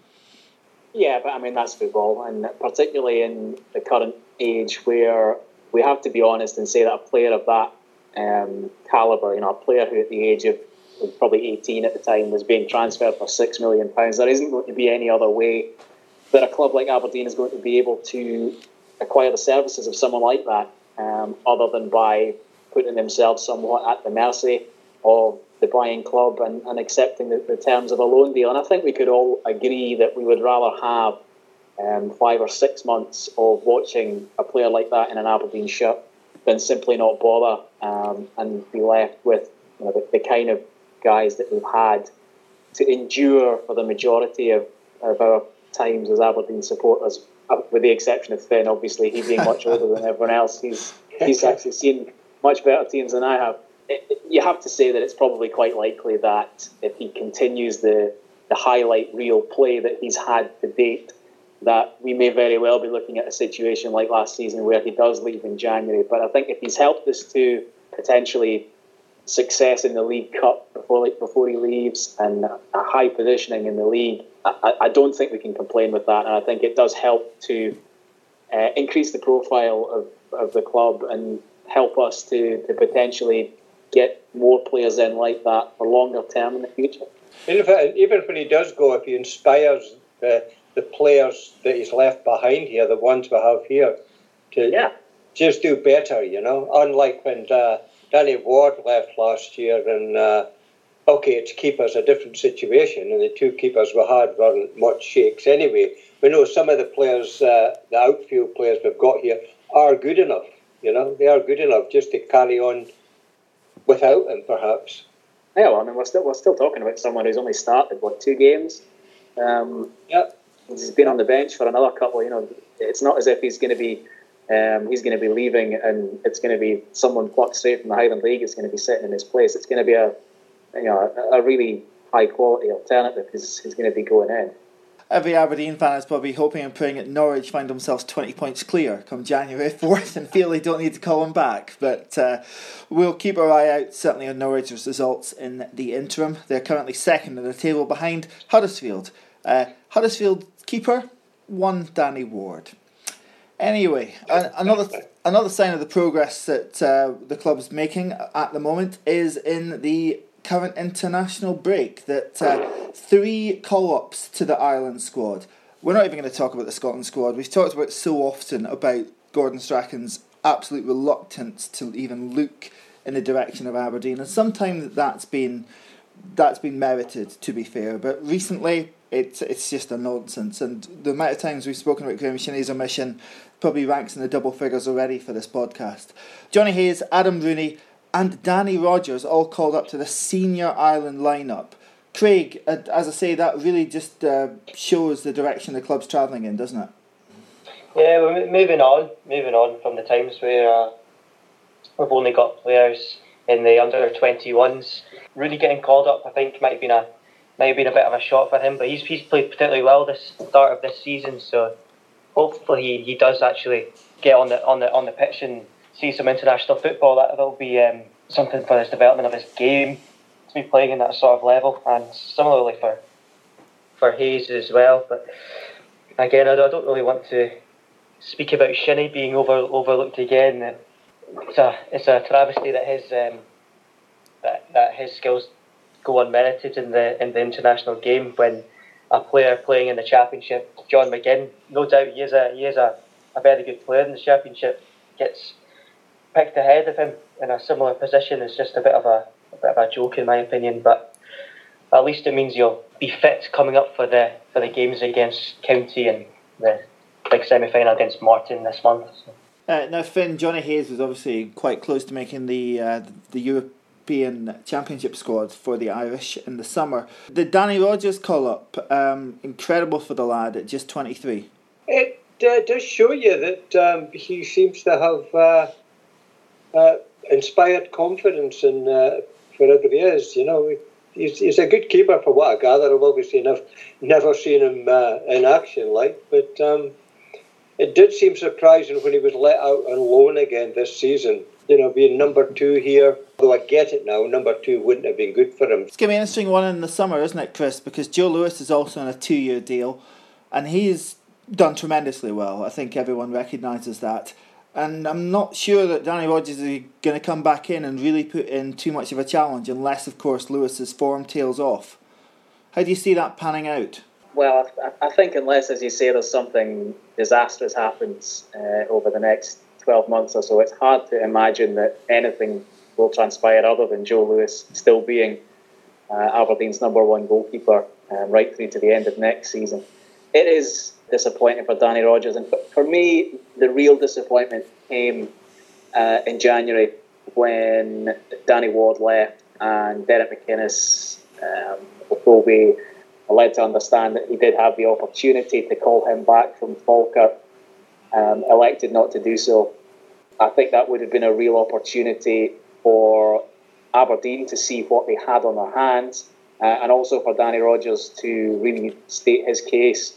Yeah, but I mean, that's football, and particularly in the current age where we have to be honest and say that a player of that calibre, a player who at the age of probably 18 at the time was being transferred for £6 million, there isn't going to be any other way that a club like Aberdeen is going to be able to acquire the services of someone like that, other than by putting themselves somewhat at the mercy of the buying club and accepting the terms of a loan deal. And I think we could all agree that we would rather have 5 or 6 months of watching a player like that in an Aberdeen shirt than simply not bother and be left with the kind of guys that we've had to endure for the majority of our times as Aberdeen supporters, with the exception of Finn. Obviously, he being much older than everyone else, he's actually seen much better teams than I have. You have to say that it's probably quite likely that if he continues the highlight reel play that he's had to date, that we may very well be looking at a situation like last season where he does leave in January. But I think if he's helped us to potentially success in the League Cup before he leaves and a high positioning in the league, I don't think we can complain with that. And I think it does help to increase the profile of the club and help us to potentially get more players in like that for longer term in the future. Even when he does go, if he inspires the players that he's left behind here, the ones we have here, to just do better, unlike when Danny Ward left last year, and it's keepers a different situation, and the two keepers we had weren't much shakes anyway. We know some of the players, the outfield players we've got here, are good enough, they are good enough just to carry on without him, perhaps. Yeah, well, I mean, we're still talking about someone who's only started 2 games. He's been on the bench for another couple. It's not as if he's going to be leaving and it's going to be someone plucked straight from the Highland League. It's going to be sitting in his place. It's going to be a really high quality alternative because he's going to be going in. Every Aberdeen fan is probably hoping and praying that Norwich find themselves 20 points clear come January 4th and feel they don't need to call him back. But we'll keep our eye out, certainly, on Norwich's results in the interim. They're currently second in the table behind Huddersfield. Huddersfield keeper, one Danny Ward. Anyway, another sign of the progress that the club's making at the moment is in the current international break, that 3 call-ups to the Ireland squad. We're not even going to talk about the Scotland squad. We've talked about so often about Gordon Strachan's absolute reluctance to even look in the direction of Aberdeen, and sometimes that's been merited, to be fair, but recently it's just a nonsense, and the amount of times we've spoken about Graham Shinney's omission probably ranks in the double figures already for this podcast. Johnny Hayes, Adam Rooney and Danny Rogers all called up to the senior Ireland lineup. Craig, as I say, that really just shows the direction the club's travelling in, doesn't it? Yeah, we're moving on from the times where we've only got players in the under 21s. Really getting called up, I think, might have been a bit of a shock for him, but he's played particularly well this start of this season, so hopefully he does actually get on the pitch and see some international football. That'll be something for his development of his game to be playing in that sort of level, and similarly for Hayes as well. But again, I don't really want to speak about Shinnie being overlooked again. It's a travesty that his skills go unmerited in the international game when a player playing in the Championship, John McGinn, no doubt he is a very good player in the Championship, gets picked ahead of him in a similar position. Is just a bit of a joke in my opinion, but at least it means you'll be fit coming up for the games against County and the big semi-final against Morton this month. So. Now, Finn, Johnny Hayes was obviously quite close to making the European Championship squad for the Irish in the summer. The Danny Rogers call-up, incredible for the lad at just 23. It does show you that he seems to have inspired confidence in wherever he is. You know, he's a good keeper for what I gather. I've obviously never seen him in action, but it did seem surprising when he was let out on loan again this season. You know, being number 2 here, though I get it now, number 2 wouldn't have been good for him. It's going to be an interesting one in the summer, isn't it, Chris? Because Joe Lewis is also on a 2-year deal, and he's done tremendously well. I think everyone recognises that. And I'm not sure that Danny Rogers is going to come back in and really put in too much of a challenge, unless, of course, Lewis's form tails off. How do you see that panning out? Well, I think unless, as you say, there's something disastrous happens over the next 12 months or so, it's hard to imagine that anything will transpire other than Joe Lewis still being Aberdeen's number 1 goalkeeper right through to the end of next season. It is disappointing for Danny Rogers, and for me, the real disappointment came in January when Danny Ward left and Derek McInnes, although we are led to understand that he did have the opportunity to call him back from Falkirk, elected not to do so. I think that would have been a real opportunity for Aberdeen to see what they had on their hands, and also for Danny Rogers to really state his case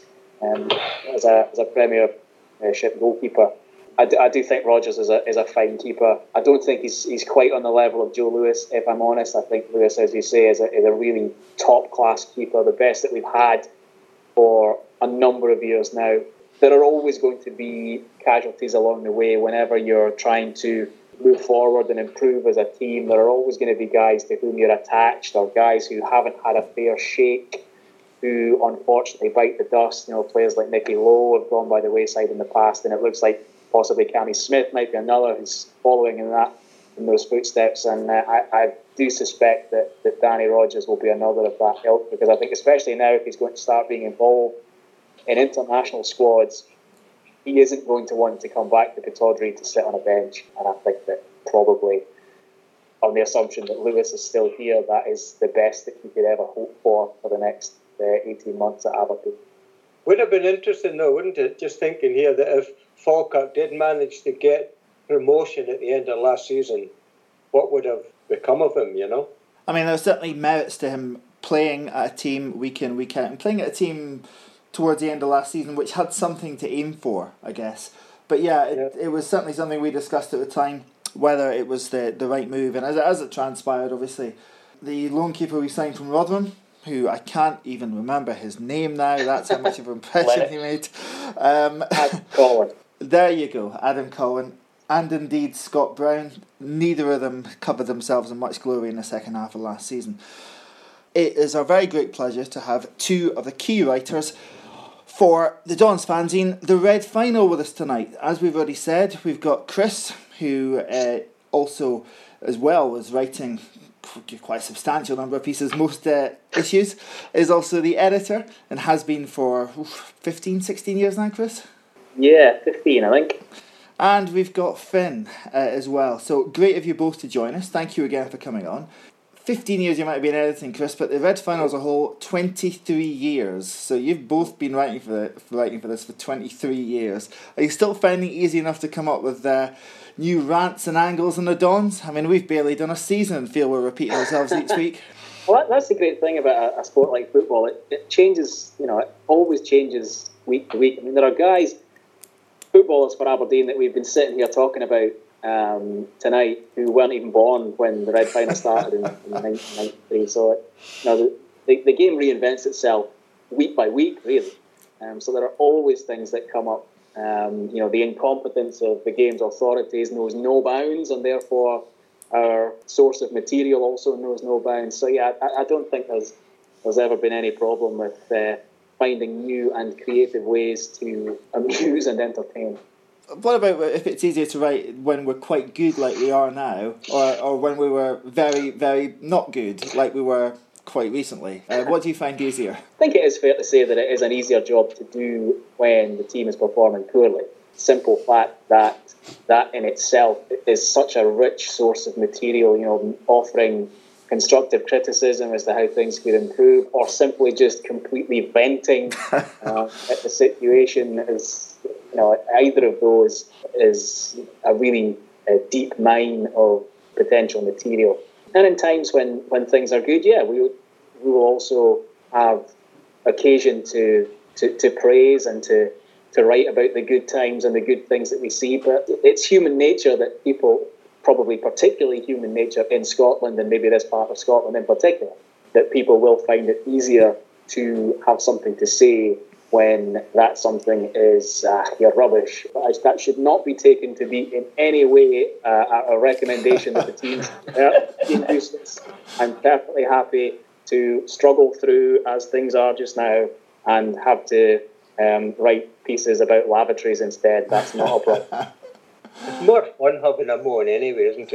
as a Premiership goalkeeper. I do think Rogers is a fine keeper. I don't think he's quite on the level of Joe Lewis, if I'm honest. I think Lewis, as you say, is a really top-class keeper, the best that we've had for a number of years now. There are always going to be casualties along the way whenever you're trying to move forward and improve as a team. There are always going to be guys to whom you're attached, or guys who haven't had a fair shake, who unfortunately bite the dust. You know, players like Nicky Lowe have gone by the wayside in the past, and it looks like possibly Cammy Smith might be another who's following in those footsteps. And I do suspect that Danny Rogers will be another of that ilk, because I think especially now, if he's going to start being involved in international squads, he isn't going to want to come back to Pittodrie to sit on a bench. And I think that probably, on the assumption that Lewis is still here, that is the best that he could ever hope for the next 18 months at Aberdeen. Would have been interesting though, wouldn't it? Just thinking here that if Falkirk did manage to get promotion at the end of last season, what would have become of him, you know? I mean, there's certainly merits to him playing at a team week in, week out, and playing at a team towards the end of last season which had something to aim for, I guess. But it was certainly something we discussed at the time, whether it was the right move. And as it transpired, obviously, the loan keeper we signed from Rotherham, who I can't even remember his name now, that's how much of an impression he made. Adam Colwyn. There you go, Adam Colwyn. And indeed Scott Brown. Neither of them covered themselves in much glory in the second half of last season. It is our very great pleasure to have 2 of the key writers for the Dons fanzine, The Red Final, with us tonight. As we've already said, we've got Chris, who also, as well as writing quite a substantial number of pieces, most issues, is also the editor and has been for 15, 16 years now, Chris? Yeah, 15, I think. And we've got Finn as well. So great of you both to join us. Thank you again for coming on. 15 years you might have been editing, Chris, but the Red Final as a whole, 23 years. So you've both been writing for this for 23 years. Are you still finding it easy enough to come up with new rants and angles on the Dons? I mean, we've barely done a season and feel we're repeating ourselves each week. Well, that's the great thing about a sport like football. It changes, it always changes week to week. I mean, there are guys, footballers for Aberdeen, that we've been sitting here talking about tonight, who weren't even born when the Red Final started in 1993. So the game reinvents itself week by week, really. So there are always things that come up. The incompetence of the game's authorities knows no bounds, and therefore our source of material also knows no bounds. So I don't think there's ever been any problem with finding new and creative ways to amuse and entertain. What about if it's easier to write when we're quite good like we are now, or when we were very, very not good like we were quite recently? What do you find easier? I think it is fair to say that it is an easier job to do when the team is performing poorly. simple fact that that in itself is such a rich source of material, offering constructive criticism as to how things could improve, or simply just completely venting at the situation. Is either of those is a really deep mine of potential material. And in times when things are good, we will also have occasion to praise and to write about the good times and the good things that we see. But it's human nature that people, probably particularly human nature in Scotland, and maybe this part of Scotland in particular, that people will find it easier to have something to say when that something is you're rubbish. That should not be taken to be in any way a recommendation that the team's being useless. I'm perfectly happy to struggle through as things are just now and have to write pieces about lavatories instead. That's not a problem. It's more fun having a moan anyway, isn't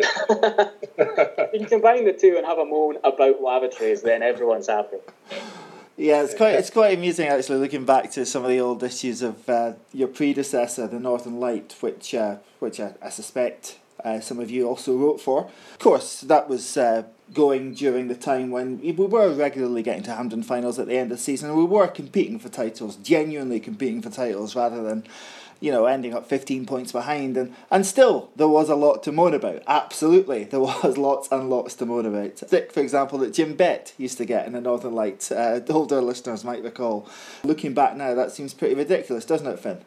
it? You can combine the two and have a moan about lavatories, then everyone's happy. Yeah, it's quite amusing actually looking back to some of the old issues of your predecessor, the Northern Light, which I suspect some of you also wrote for. Of course, that was going during the time when we were regularly getting to Hampden finals at the end of the season, and we were competing for titles, genuinely competing for titles, rather than ending up 15 points behind, and still there was a lot to moan about. Absolutely, there was lots and lots to moan about. Stick, for example, that Jim Bett used to get in the Northern Light. Older listeners might recall. Looking back now, that seems pretty ridiculous, doesn't it, Finn?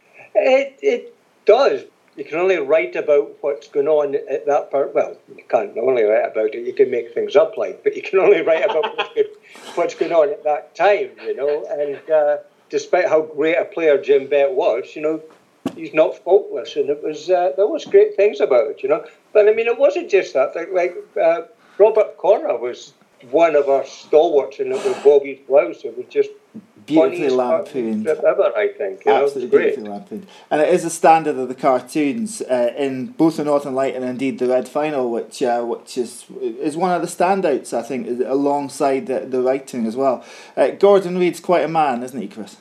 It does. You can only write about what's going on at that part. Well, you can't only write about it. You can make things up, but you can only write about what's going on at that time, and. Despite how great a player Jim Bett was, he's not faultless, and it was there was great things about it, But I mean, it wasn't just that. Robert Connor was one of our stalwarts, and it was Bobby's blouse. It was just beautifully lampooned ever, I think. Absolutely beautifully lampooned, and it is a standard of the cartoons in both the Northern Light and indeed the Red Final, which is one of the standouts, I think, alongside the writing as well. Gordon Reid's quite a man, isn't he, Chris?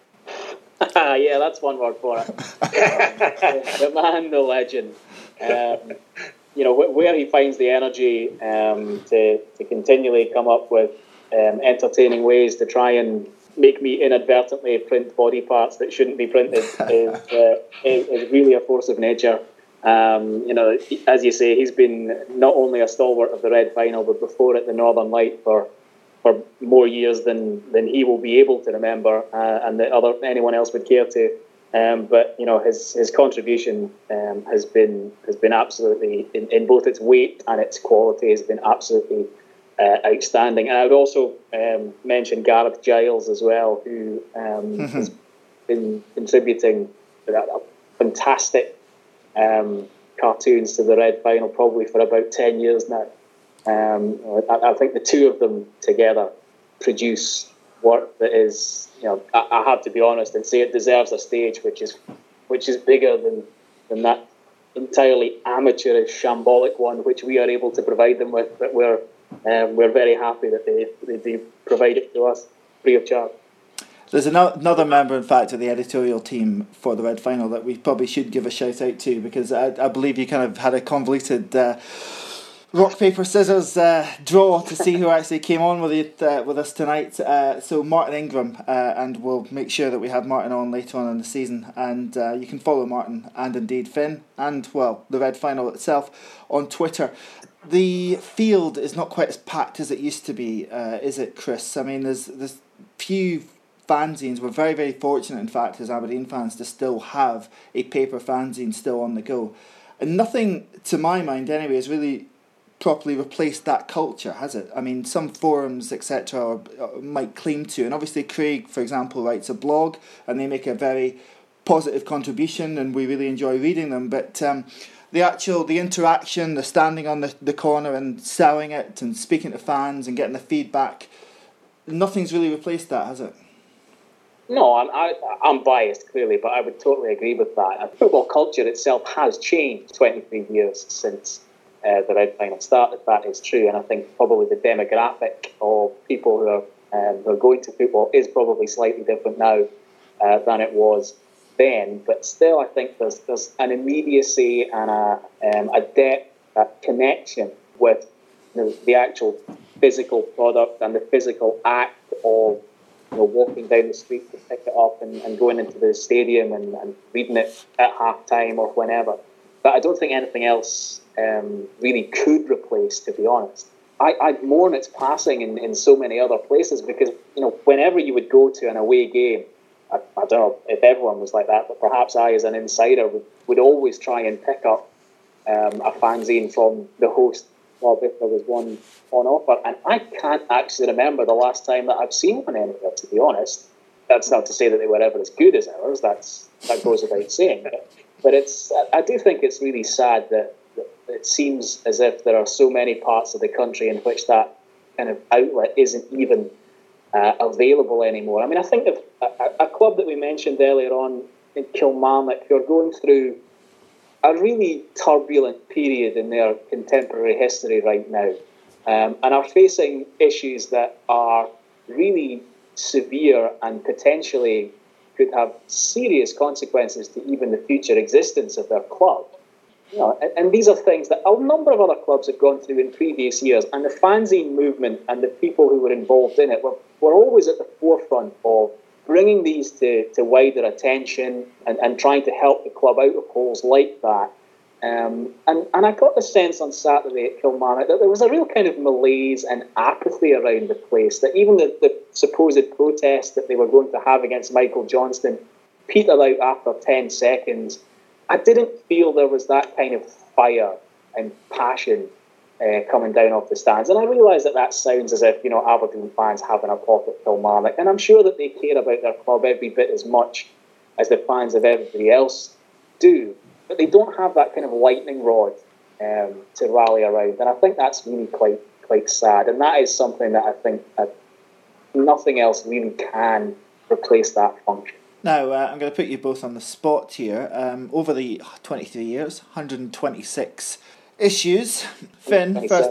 Yeah, that's one word for it. The man, the legend. Where he finds the energy to continually come up with entertaining ways to try and make me inadvertently print body parts that shouldn't be printed is really a force of nature. As you say, he's been not only a stalwart of the Red Final, but before it the Northern Light for more years than he will be able to remember, and that anyone else would care to. But his contribution has been absolutely in both its weight and its quality has been absolutely outstanding. And I would also mention Gareth Giles as well, who has been contributing fantastic cartoons to the Red Final probably for about 10 years now. I think the two of them together produce work that is, I have to be honest and say it deserves a stage which is bigger than that entirely amateurish, shambolic one which we are able to provide them with. But we're very happy that they provide it to us free of charge. There's another member, in fact, of the editorial team for the Red Final that we probably should give a shout out to, because I believe you kind of had a convoluted rock, paper, scissors draw to see who actually came on with us tonight. So Martin Ingram, and we'll make sure that we have Martin on later on in the season. And you can follow Martin and indeed Finn and, the Red Final itself on Twitter. The field is not quite as packed as it used to be, is it, Chris? I mean, there's few fanzines. We're very, very fortunate, in fact, as Aberdeen fans, to still have a paper fanzine still on the go. And nothing, to my mind anyway, has really properly replaced that culture, has it? I mean, some forums, etc., might claim to, and obviously Craig, for example, writes a blog, and they make a very positive contribution, and we really enjoy reading them, but the interaction, the standing on the corner and selling it and speaking to fans and getting the feedback, nothing's really replaced that, has it? No, I'm biased, clearly, but I would totally agree with that. Football culture itself has changed 23 years since the Red Final started. That is true, and I think probably the demographic of people who are going to football is probably slightly different now than it was then, but still I think there's an immediacy and a depth, a connection with the actual physical product and the physical act of walking down the street to pick it up and going into the stadium and reading it at half-time or whenever. But I don't think anything else really could replace, to be honest. I mourn its passing in so many other places because, whenever you would go to an away game, I don't know if everyone was like that, but perhaps I, as an insider, would always try and pick up a fanzine from the host club if there was one on offer. And I can't actually remember the last time that I've seen one anywhere, to be honest. That's not to say that they were ever as good as ours. That goes without saying. But I do think it's really sad that it seems as if there are so many parts of the country in which that kind of outlet isn't even available anymore. I mean, I think of a club that we mentioned earlier on in Kilmarnock, who are going through a really turbulent period in their contemporary history right now, and are facing issues that are really severe and potentially could have serious consequences to even the future existence of their club. And these are things that a number of other clubs have gone through in previous years, and the fanzine movement and the people who were involved in it were always at the forefront of bringing these to wider attention and trying to help the club out of holes like that. And I got the sense on Saturday at Kilmarnock that there was a real kind of malaise and apathy around the place, that even the supposed protest that they were going to have against Michael Johnston petered out after 10 seconds. I didn't feel there was that kind of fire and passion coming down off the stands. And I realise that sounds as if, Aberdeen fans having a pop at Kilmarnock. And I'm sure that they care about their club every bit as much as the fans of everybody else do. But they don't have that kind of lightning rod to rally around. And I think that's really quite sad. And that is something that I think nothing else really can replace that function. Now, I'm going to put you both on the spot here. Over the 23 years, 126 issues. Finn,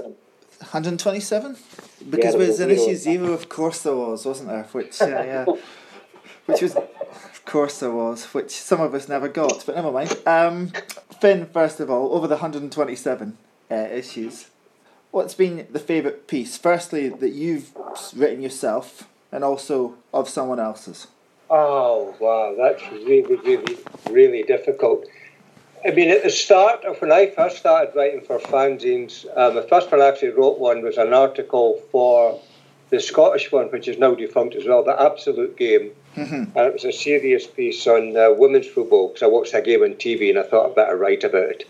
127? Because there was an issue 0, of course there was, wasn't there? Which, which was, of course there was, which some of us never got, but never mind. Finn, first of all, over the 127 issues, what's been the favourite piece? Firstly, that you've written yourself, and also of someone else's. Oh, wow, that's really, really, really difficult. I mean, at the start of when I first started writing for fanzines, the first one I actually wrote one was an article for the Scottish one, which is now defunct as well, The Absolute Game. Mm-hmm. And it was a serious piece on women's football, because I watched a game on TV and I thought I'd better write about it.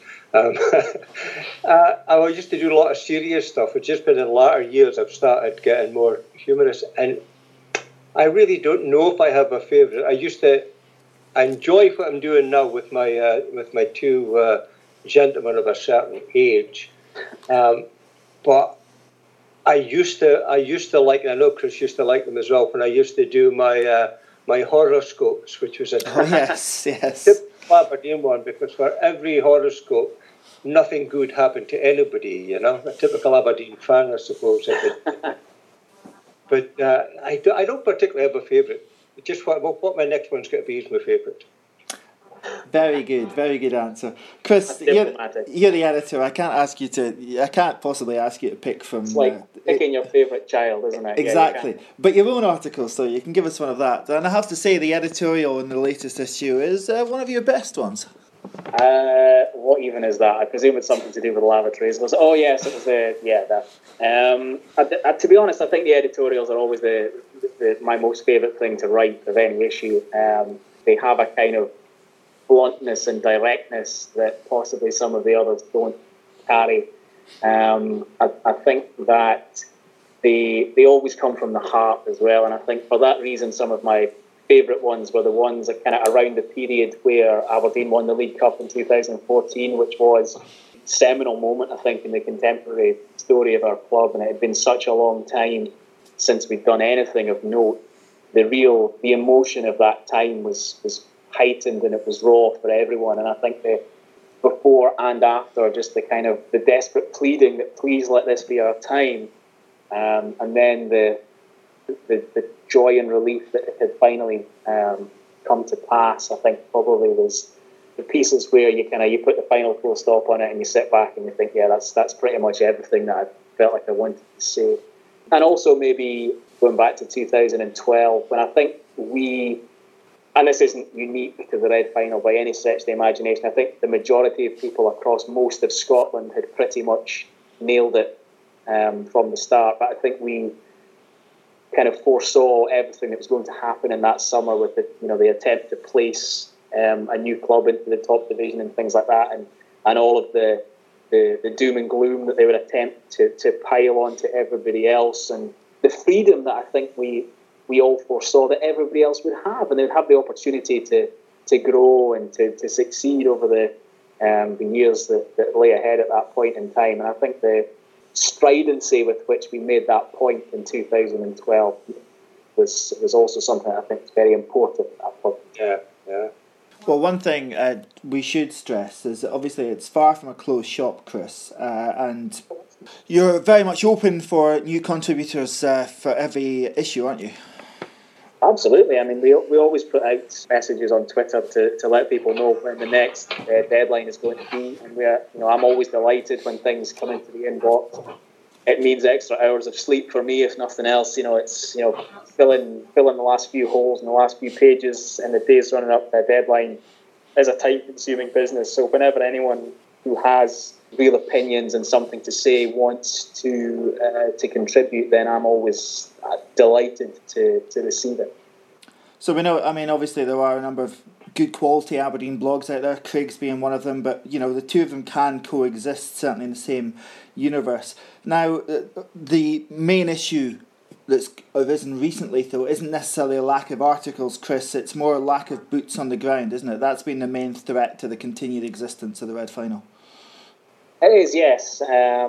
I used to do a lot of serious stuff. It's just been in the latter years I've started getting more humorous, and I really don't know if I have a favourite. I used to enjoy what I'm doing now with my two gentlemen of a certain age, but I used to like, and I know Chris used to like them as well, when I used to do my horoscopes, which was a typical Aberdeen one, because for every horoscope, nothing good happened to anybody. A typical Aberdeen fan, I suppose. But I don't particularly have a favourite. Just what my next one's going to be is my favourite. Very good answer, Chris. You're the editor. I can't possibly ask you to pick from. It's like picking your favourite child, isn't it? Exactly. Yeah, but your own article, so you can give us one of that. And I have to say, the editorial in the latest issue is one of your best ones. What even is that? I presume it's something to do with lavatories. Oh yes, it was that. To be honest, I think the editorials are always my most favourite thing to write of any issue. They have a kind of bluntness and directness that possibly some of the others don't carry. I think that they always come from the heart as well, and I think for that reason some of my favourite ones were the ones that kind of around the period where Aberdeen won the League Cup in 2014, which was a seminal moment, I think, in the contemporary story of our club, and it had been such a long time since we'd done anything of note. The emotion of that time was heightened, and it was raw for everyone, and I think the before and after, just the desperate pleading that please let this be our time, and then the joy and relief that it had finally come to pass, I think probably was the pieces where you put the final full stop on it and you sit back and you think, yeah, that's pretty much everything that I felt like I wanted to say. And also maybe going back to 2012, when I think and this isn't unique to the Red Final by any stretch of the imagination, I think the majority of people across most of Scotland had pretty much nailed it from the start. But I think we kind of foresaw everything that was going to happen in that summer with the attempt to place a new club into the top division and things like that, and all of the doom and gloom that they would attempt to pile on to everybody else, and the freedom that I think we all foresaw that everybody else would have, and they'd have the opportunity to grow and to succeed over the years that lay ahead at that point in time. And I think the stridency with which we made that point in 2012 was also something I think is very important at that point. Yeah. Well, one thing we should stress is that obviously it's far from a closed shop, Chris, and you're very much open for new contributors for every issue, aren't you? Absolutely. I mean, we always put out messages on Twitter to let people know when the next deadline is going to be, and I'm always delighted when things come into the inbox. It means extra hours of sleep for me, if nothing else. It's filling the last few holes in the last few pages, and the days running up to the deadline is a time-consuming business. So whenever anyone who has real opinions and something to say wants to contribute, then I'm always delighted to receive it. So we know, I mean, obviously there are a number of good quality Aberdeen blogs out there, Craig's being one of them, but the two of them can coexist certainly in the same universe. Now, the main issue that's arisen recently, though, isn't necessarily a lack of articles, Chris. It's more a lack of boots on the ground, isn't it? That's been the main threat to the continued existence of the Red Final. It is, yes.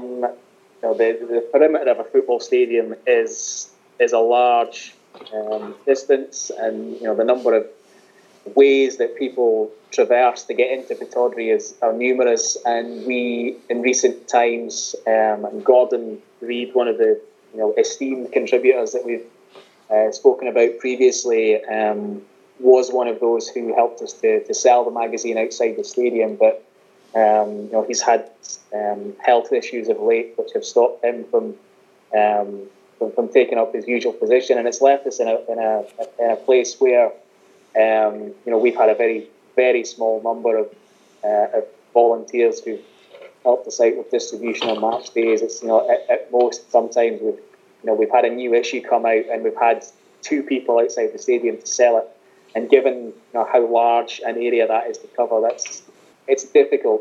The perimeter of a football stadium is a large distance, and the number of ways that people traverse to get into Pittodrie are numerous. And we, in recent times, and Gordon Reid, one of the esteemed contributors that we've spoken about previously, was one of those who helped us to sell the magazine outside the stadium. But he's had health issues of late, which have stopped him from taking up his usual position, and it's left us in a place where we've had a very, very small number of volunteers who've helped us out with distribution on match days. It's at most sometimes we've had a new issue come out and we've had 2 people outside the stadium to sell it, and given how large an area that is to cover, it's difficult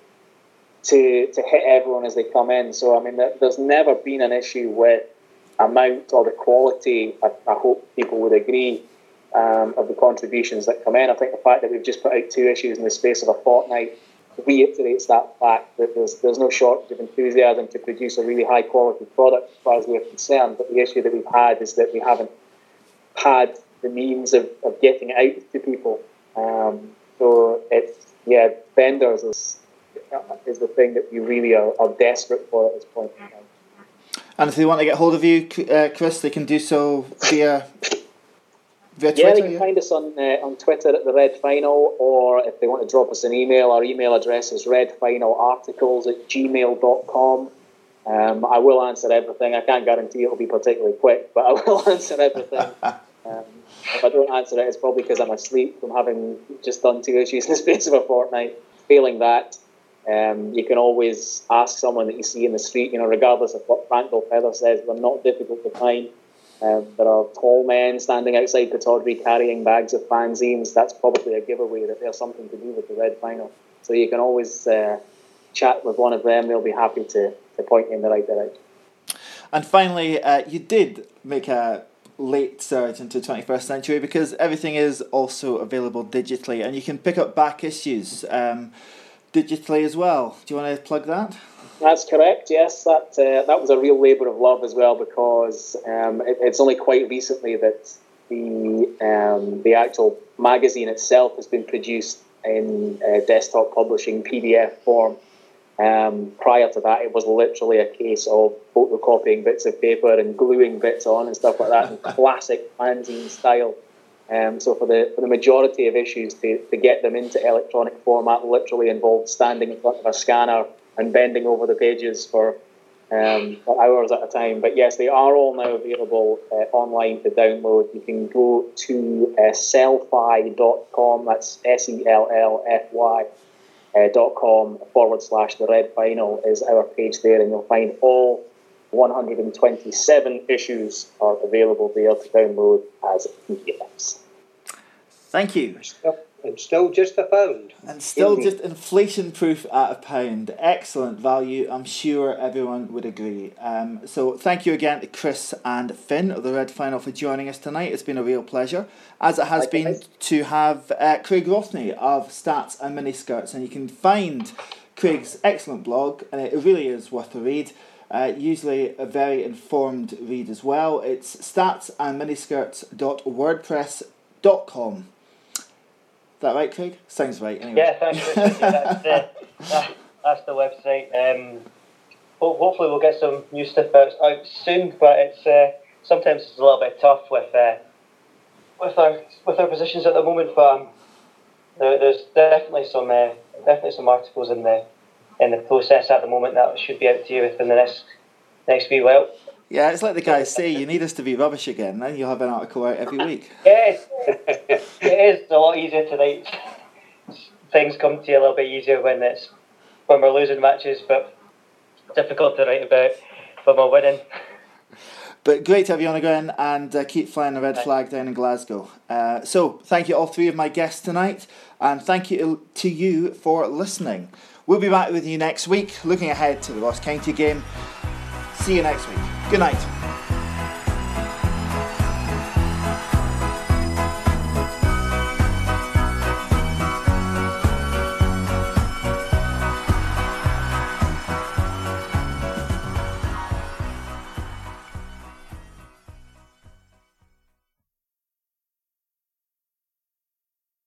to hit everyone as they come in. So I mean, there's never been an issue with amount or the quality. I hope people would agree of the contributions that come in. I think the fact that we've just put out 2 issues in the space of a fortnight reiterates that fact that there's no shortage of enthusiasm to produce a really high quality product as far as we're concerned. But the issue that we've had is that we haven't had the means of getting it out to people. So vendors is the thing that we really are desperate for at this point in time. And if they want to get hold of you, Chris, they can do so via Twitter? Yeah, they can find us on Twitter at The Red Final, or if they want to drop us an email, our email address is redfinalarticles@gmail.com. I will answer everything. I can't guarantee it'll be particularly quick, but I will answer everything. If I don't answer it, it's probably because I'm asleep from having just done 2 issues in the space of a fortnight. Failing that, you can always ask someone that you see in the street, regardless of what Frank Feather says, they're not difficult to find. There are tall men standing outside Pittodrie carrying bags of fanzines. That's probably a giveaway that there's something to do with the Red Final. So you can always chat with one of them. They'll be happy to point you in the right direction. And finally, you did make a late surge into the 21st century because everything is also available digitally, and you can pick up back issues digitally as well. Do you want to plug that? That's correct, yes. That was a real labour of love as well, because it's only quite recently that the actual magazine itself has been produced in desktop publishing PDF form. Prior to that, it was literally a case of photocopying bits of paper and gluing bits on and stuff like that in classic fanzine style. So for the majority of issues, to get them into electronic format literally involved standing in front of a scanner and bending over the pages for hours at a time. But yes, they are all now available online to download. You can go to sellfy.com, that's sellfy.com/The Red Final is our page there, and you'll find all 127 issues are available there to download as PDFs. Thank you. And still just £1. And still just inflation-proof at £1. Excellent value. I'm sure everyone would agree. So thank you again to Chris and Finn of the Red Final for joining us tonight. It's been a real pleasure, as it has been to have Craig Rothney of Stats and Miniskirts. And you can find Craig's excellent blog, and it really is worth a read. Usually a very informed read as well. It's statsandminiskirts.wordpress.com. Is that right, Craig? Sounds right. Anyway. Yeah, thanks. That's the website. Hopefully we'll get some new stuff out soon, but it's sometimes it's a little bit tough with our positions at the moment. But there's definitely some articles in the process at the moment that should be out to you within the next wee while. Yeah, it's like the guys say, you need us to be rubbish again, then you'll have an article out every week. Yeah, it is a lot easier tonight. Things come to you a little bit easier when we're losing matches, but difficult to write about when we're winning. But great to have you on again, and keep flying the red flag down in Glasgow. So, thank you all three of my guests tonight, and thank you to you for listening. We'll be back with you next week, looking ahead to the Ross County game. See you next week. Good night.